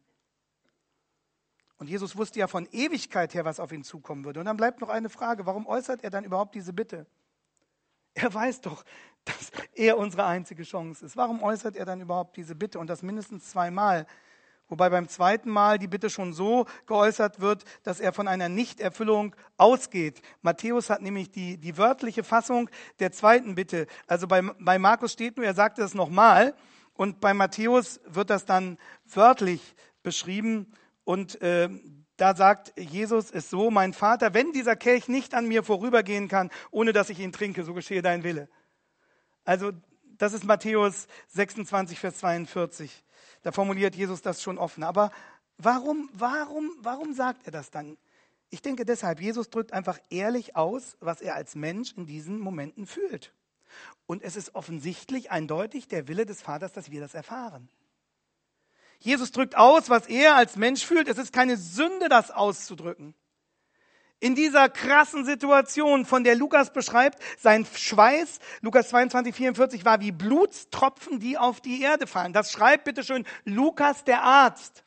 Und Jesus wusste ja von Ewigkeit her, was auf ihn zukommen würde. Und dann bleibt noch eine Frage, warum äußert er dann überhaupt diese Bitte? Er weiß doch, dass er unsere einzige Chance ist. Warum äußert er dann überhaupt diese Bitte? Und das mindestens zweimal. Wobei beim zweiten Mal die Bitte schon so geäußert wird, dass er von einer Nichterfüllung ausgeht. Matthäus hat nämlich die, die wörtliche Fassung der zweiten Bitte. Also bei, bei Markus steht nur, er sagte es nochmal. Und bei Matthäus wird das dann wörtlich beschrieben. Und äh, da sagt Jesus es so, mein Vater, wenn dieser Kelch nicht an mir vorübergehen kann, ohne dass ich ihn trinke, so geschehe dein Wille. Also das ist Matthäus sechsundzwanzig, Vers zweiundvierzig. Da formuliert Jesus das schon offen. Aber warum, warum, warum sagt er das dann? Ich denke deshalb, Jesus drückt einfach ehrlich aus, was er als Mensch in diesen Momenten fühlt. Und es ist offensichtlich, eindeutig der Wille des Vaters, dass wir das erfahren. Jesus drückt aus, was er als Mensch fühlt. Es ist keine Sünde, das auszudrücken. In dieser krassen Situation, von der Lukas beschreibt, sein Schweiß, Lukas zweiundzwanzig, vierundvierzig, war wie Blutstropfen, die auf die Erde fallen. Das schreibt bitteschön Lukas, der Arzt.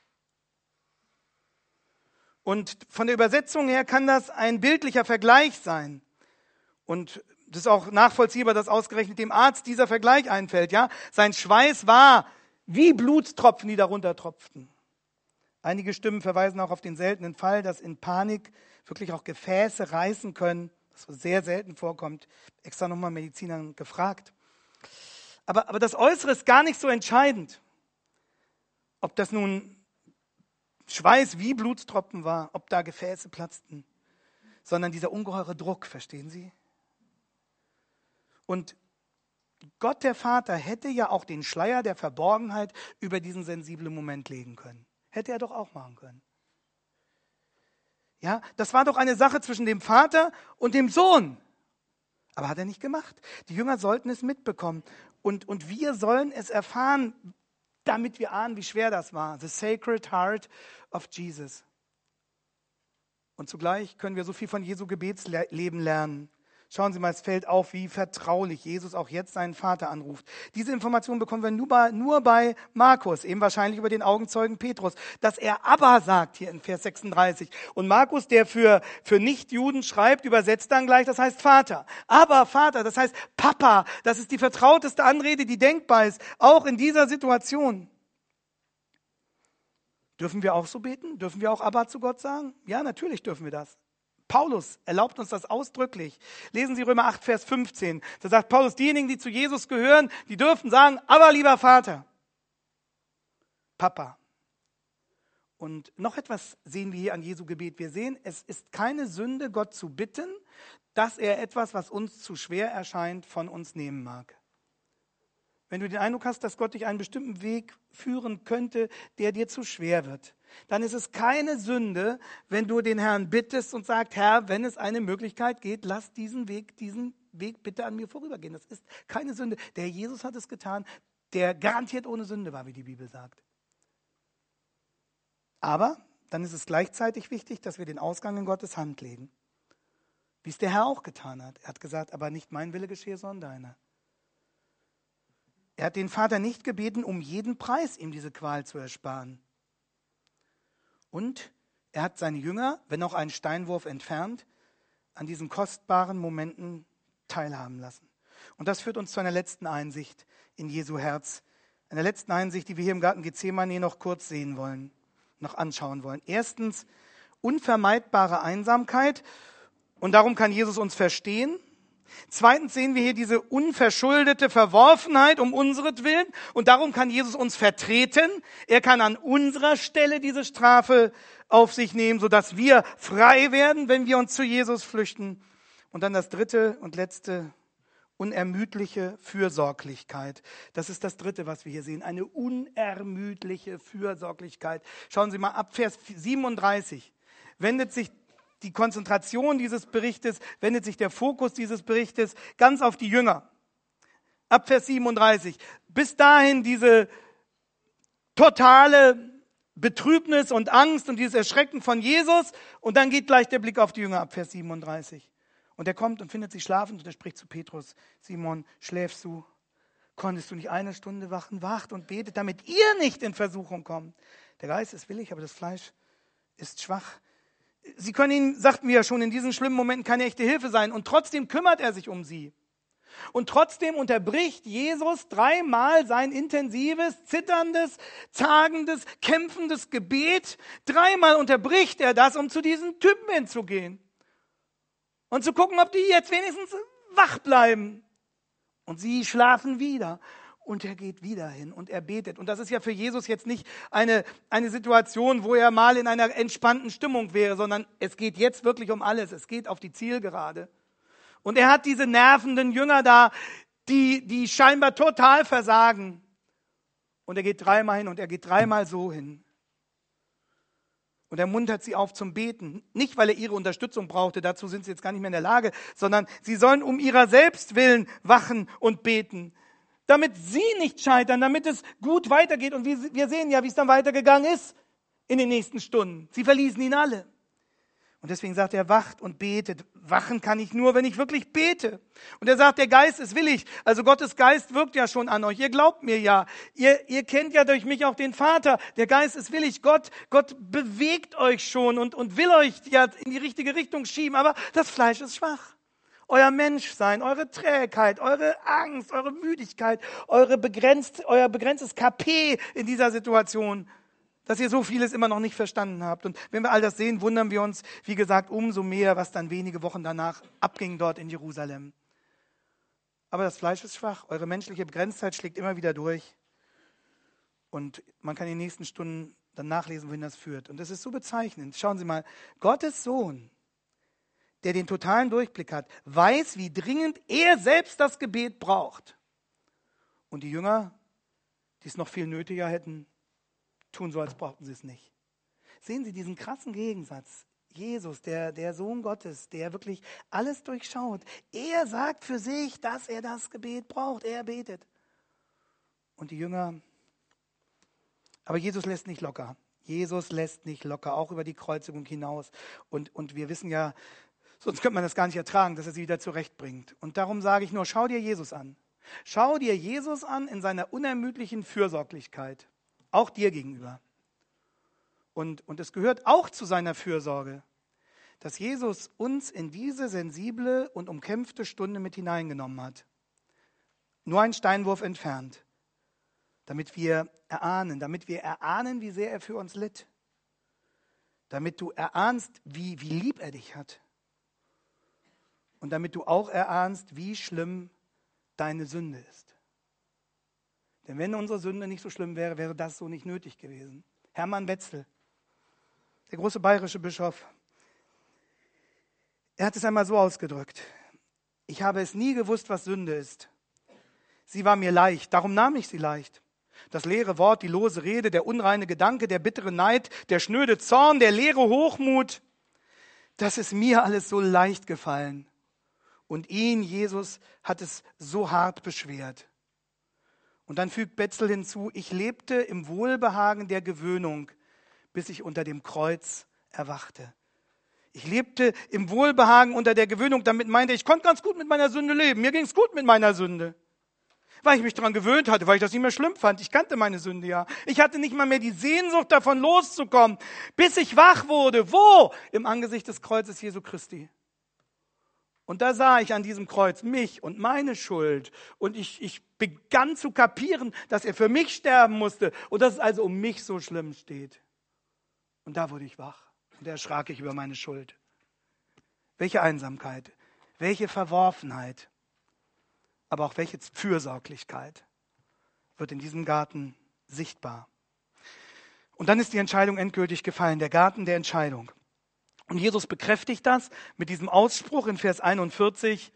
Und von der Übersetzung her kann das ein bildlicher Vergleich sein. Und das ist auch nachvollziehbar, dass ausgerechnet dem Arzt dieser Vergleich einfällt. Ja, sein Schweiß war wie Blutstropfen, die darunter tropften. Einige Stimmen verweisen auch auf den seltenen Fall, dass in Panik wirklich auch Gefäße reißen können, was sehr selten vorkommt. Extra nochmal Medizinern gefragt. Aber, aber das Äußere ist gar nicht so entscheidend. Ob das nun Schweiß wie Blutstropfen war, ob da Gefäße platzten, sondern dieser ungeheure Druck, verstehen Sie? Und Gott, der Vater, hätte ja auch den Schleier der Verborgenheit über diesen sensiblen Moment legen können. Hätte er doch auch machen können. Ja, das war doch eine Sache zwischen dem Vater und dem Sohn. Aber hat er nicht gemacht. Die Jünger sollten es mitbekommen. Und, und wir sollen es erfahren, damit wir ahnen, wie schwer das war. The Sacred Heart of Jesus. Und zugleich können wir so viel von Jesu Gebetsleben lernen. Schauen Sie mal, es fällt auf, wie vertraulich Jesus auch jetzt seinen Vater anruft. Diese Information bekommen wir nur bei, nur bei Markus, eben wahrscheinlich über den Augenzeugen Petrus, dass er Abba sagt hier in Vers sechsunddreißig. Und Markus, der für, für Nichtjuden schreibt, übersetzt dann gleich, das heißt Vater. Abba, Vater, das heißt Papa. Das ist die vertrauteste Anrede, die denkbar ist, auch in dieser Situation. Dürfen wir auch so beten? Dürfen wir auch Abba zu Gott sagen? Ja, natürlich dürfen wir das. Paulus erlaubt uns das ausdrücklich. Lesen Sie Römer acht, Vers fünfzehn. Da sagt Paulus, diejenigen, die zu Jesus gehören, die dürfen sagen, aber lieber Vater, Papa. Und noch etwas sehen wir hier an Jesu Gebet. Wir sehen, es ist keine Sünde, Gott zu bitten, dass er etwas, was uns zu schwer erscheint, von uns nehmen mag. Wenn du den Eindruck hast, dass Gott dich einen bestimmten Weg führen könnte, der dir zu schwer wird, dann ist es keine Sünde, wenn du den Herrn bittest und sagst, Herr, wenn es eine Möglichkeit geht, lass diesen Weg, diesen Weg bitte an mir vorübergehen. Das ist keine Sünde. Der Jesus hat es getan, der garantiert ohne Sünde war, wie die Bibel sagt. Aber dann ist es gleichzeitig wichtig, dass wir den Ausgang in Gottes Hand legen. Wie es der Herr auch getan hat. Er hat gesagt, aber nicht mein Wille geschehe, sondern deiner. Er hat den Vater nicht gebeten, um jeden Preis ihm diese Qual zu ersparen. Und er hat seine Jünger, wenn auch einen Steinwurf entfernt, an diesen kostbaren Momenten teilhaben lassen. Und das führt uns zu einer letzten Einsicht in Jesu Herz. Einer letzten Einsicht, die wir hier im Garten Gethsemane noch kurz sehen wollen, noch anschauen wollen. Erstens, unvermeidbare Einsamkeit. Und darum kann Jesus uns verstehen. Zweitens sehen wir hier diese unverschuldete Verworfenheit um unseretwillen und darum kann Jesus uns vertreten. Er kann an unserer Stelle diese Strafe auf sich nehmen, sodass wir frei werden, wenn wir uns zu Jesus flüchten. Und dann das dritte und letzte, unermüdliche Fürsorglichkeit. Das ist das dritte, was wir hier sehen, eine unermüdliche Fürsorglichkeit. Schauen Sie mal, ab Vers siebenunddreißig wendet sich die Konzentration dieses Berichtes, wendet sich der Fokus dieses Berichtes ganz auf die Jünger. Ab Vers siebenunddreißig. Bis dahin diese totale Betrübnis und Angst und dieses Erschrecken von Jesus. Und dann geht gleich der Blick auf die Jünger ab Vers siebenunddreißig. Und er kommt und findet sie schlafend und er spricht zu Petrus. Simon, schläfst du? Konntest du nicht eine Stunde wachen? Wacht und betet, damit ihr nicht in Versuchung kommt. Der Geist ist willig, aber das Fleisch ist schwach. Sie können ihm, sagten wir ja schon, in diesen schlimmen Momenten keine echte Hilfe sein. Und trotzdem kümmert er sich um sie. Und trotzdem unterbricht Jesus dreimal sein intensives, zitterndes, zagendes, kämpfendes Gebet. Dreimal unterbricht er das, um zu diesen Typen hinzugehen. Und zu gucken, ob die jetzt wenigstens wach bleiben. Und sie schlafen wieder. Und er geht wieder hin und er betet. Und das ist ja für Jesus jetzt nicht eine, eine Situation, wo er mal in einer entspannten Stimmung wäre, sondern es geht jetzt wirklich um alles. Es geht auf die Zielgerade. Und er hat diese nervenden Jünger da, die, die scheinbar total versagen. Und er geht dreimal hin und er geht dreimal so hin. Und er muntert sie auf zum Beten. Nicht, weil er ihre Unterstützung brauchte, dazu sind sie jetzt gar nicht mehr in der Lage, sondern sie sollen um ihrer selbst willen wachen und beten. Damit sie nicht scheitern, damit es gut weitergeht. Und wir sehen ja, wie es dann weitergegangen ist in den nächsten Stunden. Sie verließen ihn alle. Und deswegen sagt er, wacht und betet. Wachen kann ich nur, wenn ich wirklich bete. Und er sagt, der Geist ist willig. Also Gottes Geist wirkt ja schon an euch. Ihr glaubt mir ja. Ihr, ihr kennt ja durch mich auch den Vater. Der Geist ist willig. Gott, Gott bewegt euch schon und, und will euch ja in die richtige Richtung schieben. Aber das Fleisch ist schwach. Euer Menschsein, eure Trägheit, eure Angst, eure Müdigkeit, eure begrenzt, euer begrenztes K P in dieser Situation dass ihr so vieles immer noch nicht verstanden habt. Und wenn wir all das sehen, wundern wir uns, wie gesagt, umso mehr, was dann wenige Wochen danach abging dort in Jerusalem. Aber das Fleisch ist schwach. Eure menschliche Begrenztheit schlägt immer wieder durch. Und man kann in den nächsten Stunden dann nachlesen, wohin das führt. Und das ist so bezeichnend. Schauen Sie mal, Gottes Sohn, der den totalen Durchblick hat, weiß, wie dringend er selbst das Gebet braucht. Und die Jünger, die es noch viel nötiger hätten, tun so, als brauchten sie es nicht. Sehen Sie diesen krassen Gegensatz. Jesus, der, der Sohn Gottes, der wirklich alles durchschaut. Er sagt für sich, dass er das Gebet braucht. Er betet. Und die Jünger, aber Jesus lässt nicht locker. Jesus lässt nicht locker, auch über die Kreuzigung hinaus. Und, und wir wissen ja, sonst könnte man das gar nicht ertragen, dass er sie wieder zurechtbringt. Und darum sage ich nur, schau dir Jesus an. Schau dir Jesus an in seiner unermüdlichen Fürsorglichkeit. Auch dir gegenüber. Und, und es gehört auch zu seiner Fürsorge, dass Jesus uns in diese sensible und umkämpfte Stunde mit hineingenommen hat. Nur ein Steinwurf entfernt. Damit wir erahnen, damit wir erahnen, wie sehr er für uns litt. Damit du erahnst, wie, wie lieb er dich hat. Und damit du auch erahnst, wie schlimm deine Sünde ist. Denn wenn unsere Sünde nicht so schlimm wäre, wäre das so nicht nötig gewesen. Hermann Wetzel, der große bayerische Bischof, er hat es einmal so ausgedrückt: Ich habe es nie gewusst, was Sünde ist. Sie war mir leicht, darum nahm ich sie leicht. Das leere Wort, die lose Rede, der unreine Gedanke, der bittere Neid, der schnöde Zorn, der leere Hochmut, das ist mir alles so leicht gefallen. Und ihn, Jesus, hat es so hart beschwert. Und dann fügt Wetzel hinzu: Ich lebte im Wohlbehagen der Gewöhnung, bis ich unter dem Kreuz erwachte. Ich lebte im Wohlbehagen unter der Gewöhnung, damit meinte ich, ich konnte ganz gut mit meiner Sünde leben. Mir ging es gut mit meiner Sünde. Weil ich mich daran gewöhnt hatte, weil ich das nicht mehr schlimm fand. Ich kannte meine Sünde ja. Ich hatte nicht mal mehr die Sehnsucht, davon loszukommen, bis ich wach wurde. Wo? Im Angesicht des Kreuzes Jesu Christi. Und da sah ich an diesem Kreuz mich und meine Schuld. Und ich, ich begann zu kapieren, dass er für mich sterben musste und dass es also um mich so schlimm steht. Und da wurde ich wach und da erschrak ich über meine Schuld. Welche Einsamkeit, welche Verworfenheit, aber auch welche Fürsorglichkeit wird in diesem Garten sichtbar. Und dann ist die Entscheidung endgültig gefallen, der Garten der Entscheidung. Und Jesus bekräftigt das mit diesem Ausspruch in Vers einundvierzig,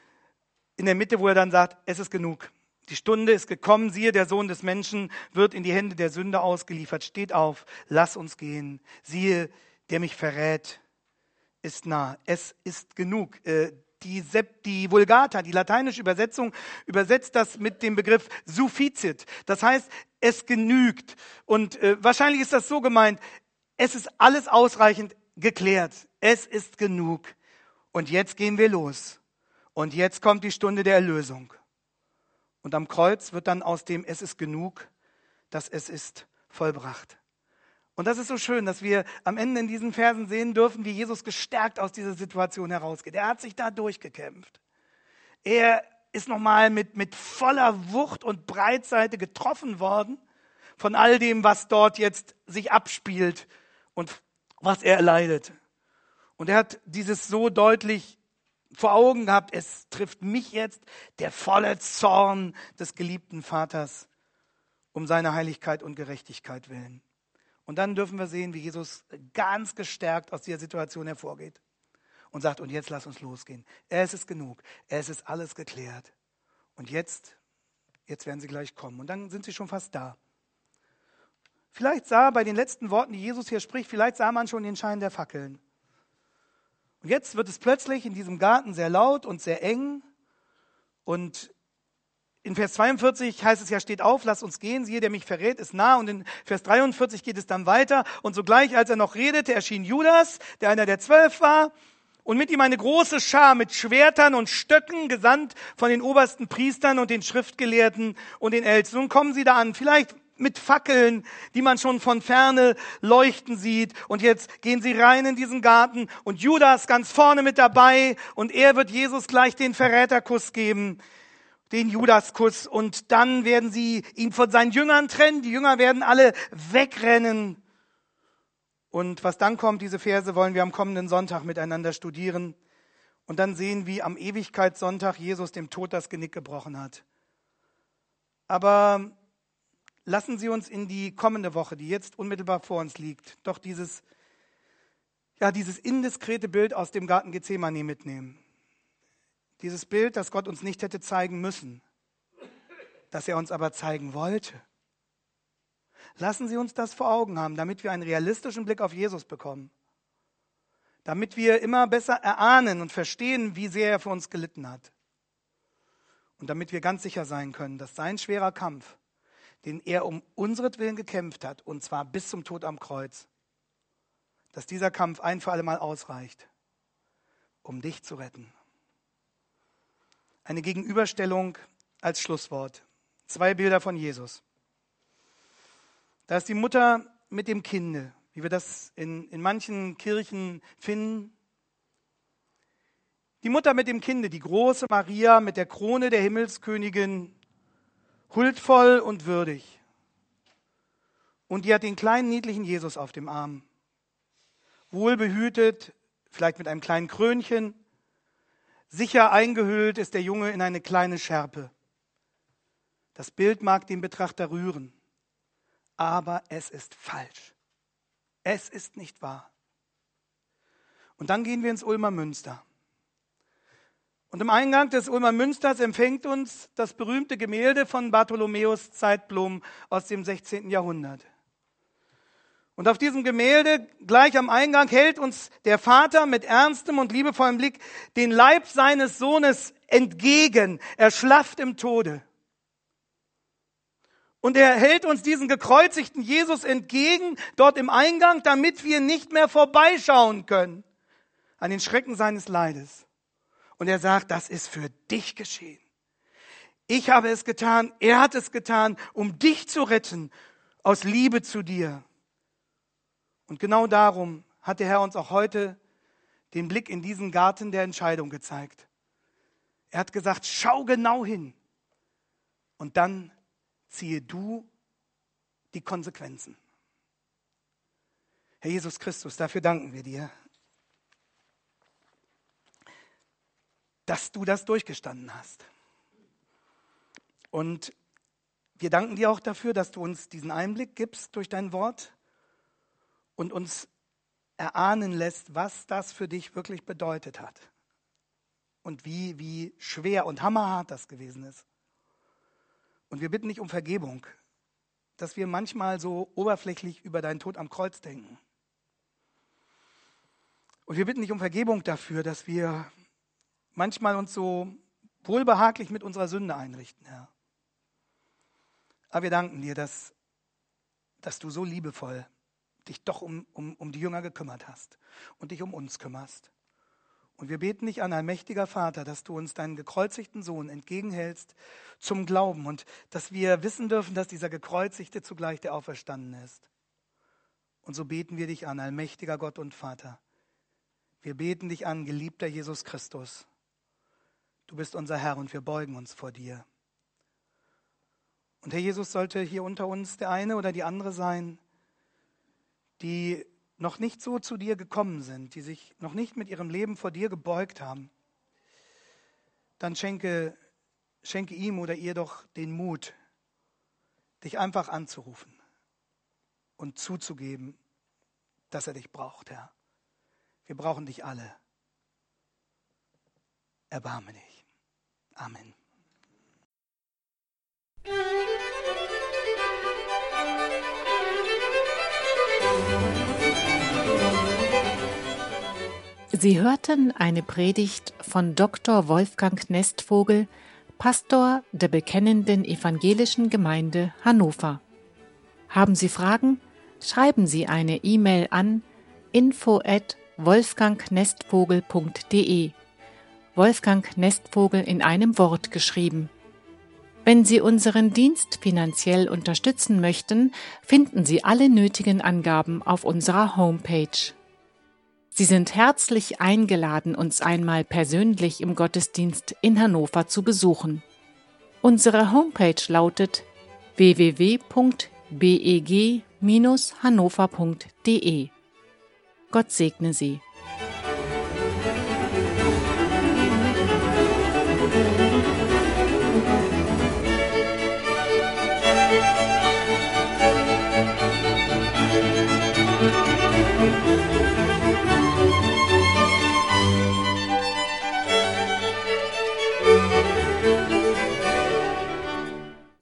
in der Mitte, wo er dann sagt, es ist genug. Die Stunde ist gekommen, siehe, der Sohn des Menschen wird in die Hände der Sünder ausgeliefert. Steht auf, lass uns gehen. Siehe, der mich verrät, ist nah. Es ist genug. Die, Sept, die Vulgata, die lateinische Übersetzung, übersetzt das mit dem Begriff sufficit. Das heißt, es genügt. Und äh, wahrscheinlich ist das so gemeint, es ist alles ausreichend geklärt. Es ist genug. Und jetzt gehen wir los. Und jetzt kommt die Stunde der Erlösung. Und am Kreuz wird dann aus dem Es ist genug, das Es ist vollbracht. Und das ist so schön, dass wir am Ende in diesen Versen sehen dürfen, wie Jesus gestärkt aus dieser Situation herausgeht. Er hat sich da durchgekämpft. Er ist nochmal mit, mit voller Wucht und Breitseite getroffen worden von all dem, was dort jetzt sich abspielt und was er erleidet. Und er hat dieses so deutlich vor Augen gehabt: Es trifft mich jetzt der volle Zorn des geliebten Vaters um seine Heiligkeit und Gerechtigkeit willen. Und dann dürfen wir sehen, wie Jesus ganz gestärkt aus dieser Situation hervorgeht und sagt, und jetzt lass uns losgehen. Es ist genug, es ist alles geklärt. Und jetzt, jetzt werden sie gleich kommen. Und dann sind sie schon fast da. Vielleicht sah bei den letzten Worten, die Jesus hier spricht, vielleicht sah man schon den Schein der Fackeln. Und jetzt wird es plötzlich in diesem Garten sehr laut und sehr eng. Und in Vers zweiundvierzig heißt es ja, steht auf, lasst uns gehen, siehe, der mich verrät, ist nah. Und in Vers dreiundvierzig geht es dann weiter. Und sogleich, als er noch redete, erschien Judas, der einer der Zwölf war. Und mit ihm eine große Schar mit Schwertern und Stöcken, gesandt von den obersten Priestern und den Schriftgelehrten und den Ältesten. Nun kommen sie da an, vielleicht mit Fackeln, die man schon von Ferne leuchten sieht. Und jetzt gehen sie rein in diesen Garten und Judas ganz vorne mit dabei. Und er wird Jesus gleich den Verräterkuss geben. den Judaskuss, und dann werden sie ihn von seinen Jüngern trennen. Die Jünger werden alle wegrennen. Und was dann kommt, diese Verse wollen wir am kommenden Sonntag miteinander studieren. Und dann sehen, wie am Ewigkeitssonntag Jesus dem Tod das Genick gebrochen hat. Aber lassen Sie uns in die kommende Woche, die jetzt unmittelbar vor uns liegt, doch dieses, ja, dieses indiskrete Bild aus dem Garten Gethsemane mitnehmen. Dieses Bild, das Gott uns nicht hätte zeigen müssen, das er uns aber zeigen wollte. Lassen Sie uns das vor Augen haben, damit wir einen realistischen Blick auf Jesus bekommen. Damit wir immer besser erahnen und verstehen, wie sehr er für uns gelitten hat. Und damit wir ganz sicher sein können, dass sein schwerer Kampf, den er um unseretwillen gekämpft hat, und zwar bis zum Tod am Kreuz, dass dieser Kampf ein für alle Mal ausreicht, um dich zu retten. Eine Gegenüberstellung als Schlusswort. Zwei Bilder von Jesus. Da ist die Mutter mit dem Kinde, wie wir das in, in manchen Kirchen finden. Die Mutter mit dem Kinde, die große Maria mit der Krone der Himmelskönigin, huldvoll und würdig. Und die hat den kleinen, niedlichen Jesus auf dem Arm. Wohlbehütet, vielleicht mit einem kleinen Krönchen. Sicher eingehüllt ist der Junge in eine kleine Schärpe. Das Bild mag den Betrachter rühren, aber es ist falsch. Es ist nicht wahr. Und dann gehen wir ins Ulmer Münster. Und im Eingang des Ulmer Münsters empfängt uns das berühmte Gemälde von Bartholomäus Zeitblom aus dem sechzehnten Jahrhundert. Und auf diesem Gemälde, gleich am Eingang, hält uns der Vater mit ernstem und liebevollem Blick den Leib seines Sohnes entgegen. Er schlafft im Tode. Und er hält uns diesen gekreuzigten Jesus entgegen, dort im Eingang, damit wir nicht mehr vorbeischauen können an den Schrecken seines Leides. Und er sagt, das ist für dich geschehen. Ich habe es getan, er hat es getan, um dich zu retten, aus Liebe zu dir. Und genau darum hat der Herr uns auch heute den Blick in diesen Garten der Entscheidung gezeigt. Er hat gesagt, schau genau hin und dann ziehe du die Konsequenzen. Herr Jesus Christus, dafür danken wir dir, dass du das durchgestanden hast. Und wir danken dir auch dafür, dass du uns diesen Einblick gibst durch dein Wort und uns erahnen lässt, was das für dich wirklich bedeutet hat. Und wie, wie schwer und hammerhart das gewesen ist. Und wir bitten dich um Vergebung, dass wir manchmal so oberflächlich über deinen Tod am Kreuz denken. Und wir bitten dich um Vergebung dafür, dass wir manchmal uns so wohlbehaglich mit unserer Sünde einrichten, Herr. Aber wir danken dir, dass, dass du so liebevoll dich doch um, um, um die Jünger gekümmert hast und dich um uns kümmerst. Und wir beten dich an, allmächtiger Vater, dass du uns deinen gekreuzigten Sohn entgegenhältst zum Glauben und dass wir wissen dürfen, dass dieser Gekreuzigte zugleich der Auferstandene ist. Und so beten wir dich an, allmächtiger Gott und Vater. Wir beten dich an, geliebter Jesus Christus. Du bist unser Herr und wir beugen uns vor dir. Und Herr Jesus, sollte hier unter uns der eine oder die andere sein, die noch nicht so zu dir gekommen sind, die sich noch nicht mit ihrem Leben vor dir gebeugt haben, dann schenke, schenke ihm oder ihr doch den Mut, dich einfach anzurufen und zuzugeben, dass er dich braucht, Herr. Wir brauchen dich alle. Erbarme dich. Amen. Sie hörten eine Predigt von Doktor Wolfgang Nestvogel, Pastor der Bekennenden Evangelischen Gemeinde Hannover. Haben Sie Fragen? Schreiben Sie eine E-Mail an info at wolfgangnestvogel punkt de. Wolfgang Nestvogel in einem Wort geschrieben. Wenn Sie unseren Dienst finanziell unterstützen möchten, finden Sie alle nötigen Angaben auf unserer Homepage. Sie sind herzlich eingeladen, uns einmal persönlich im Gottesdienst in Hannover zu besuchen. Unsere Homepage lautet w w w punkt b e g Bindestrich hannover punkt d e. Gott segne Sie.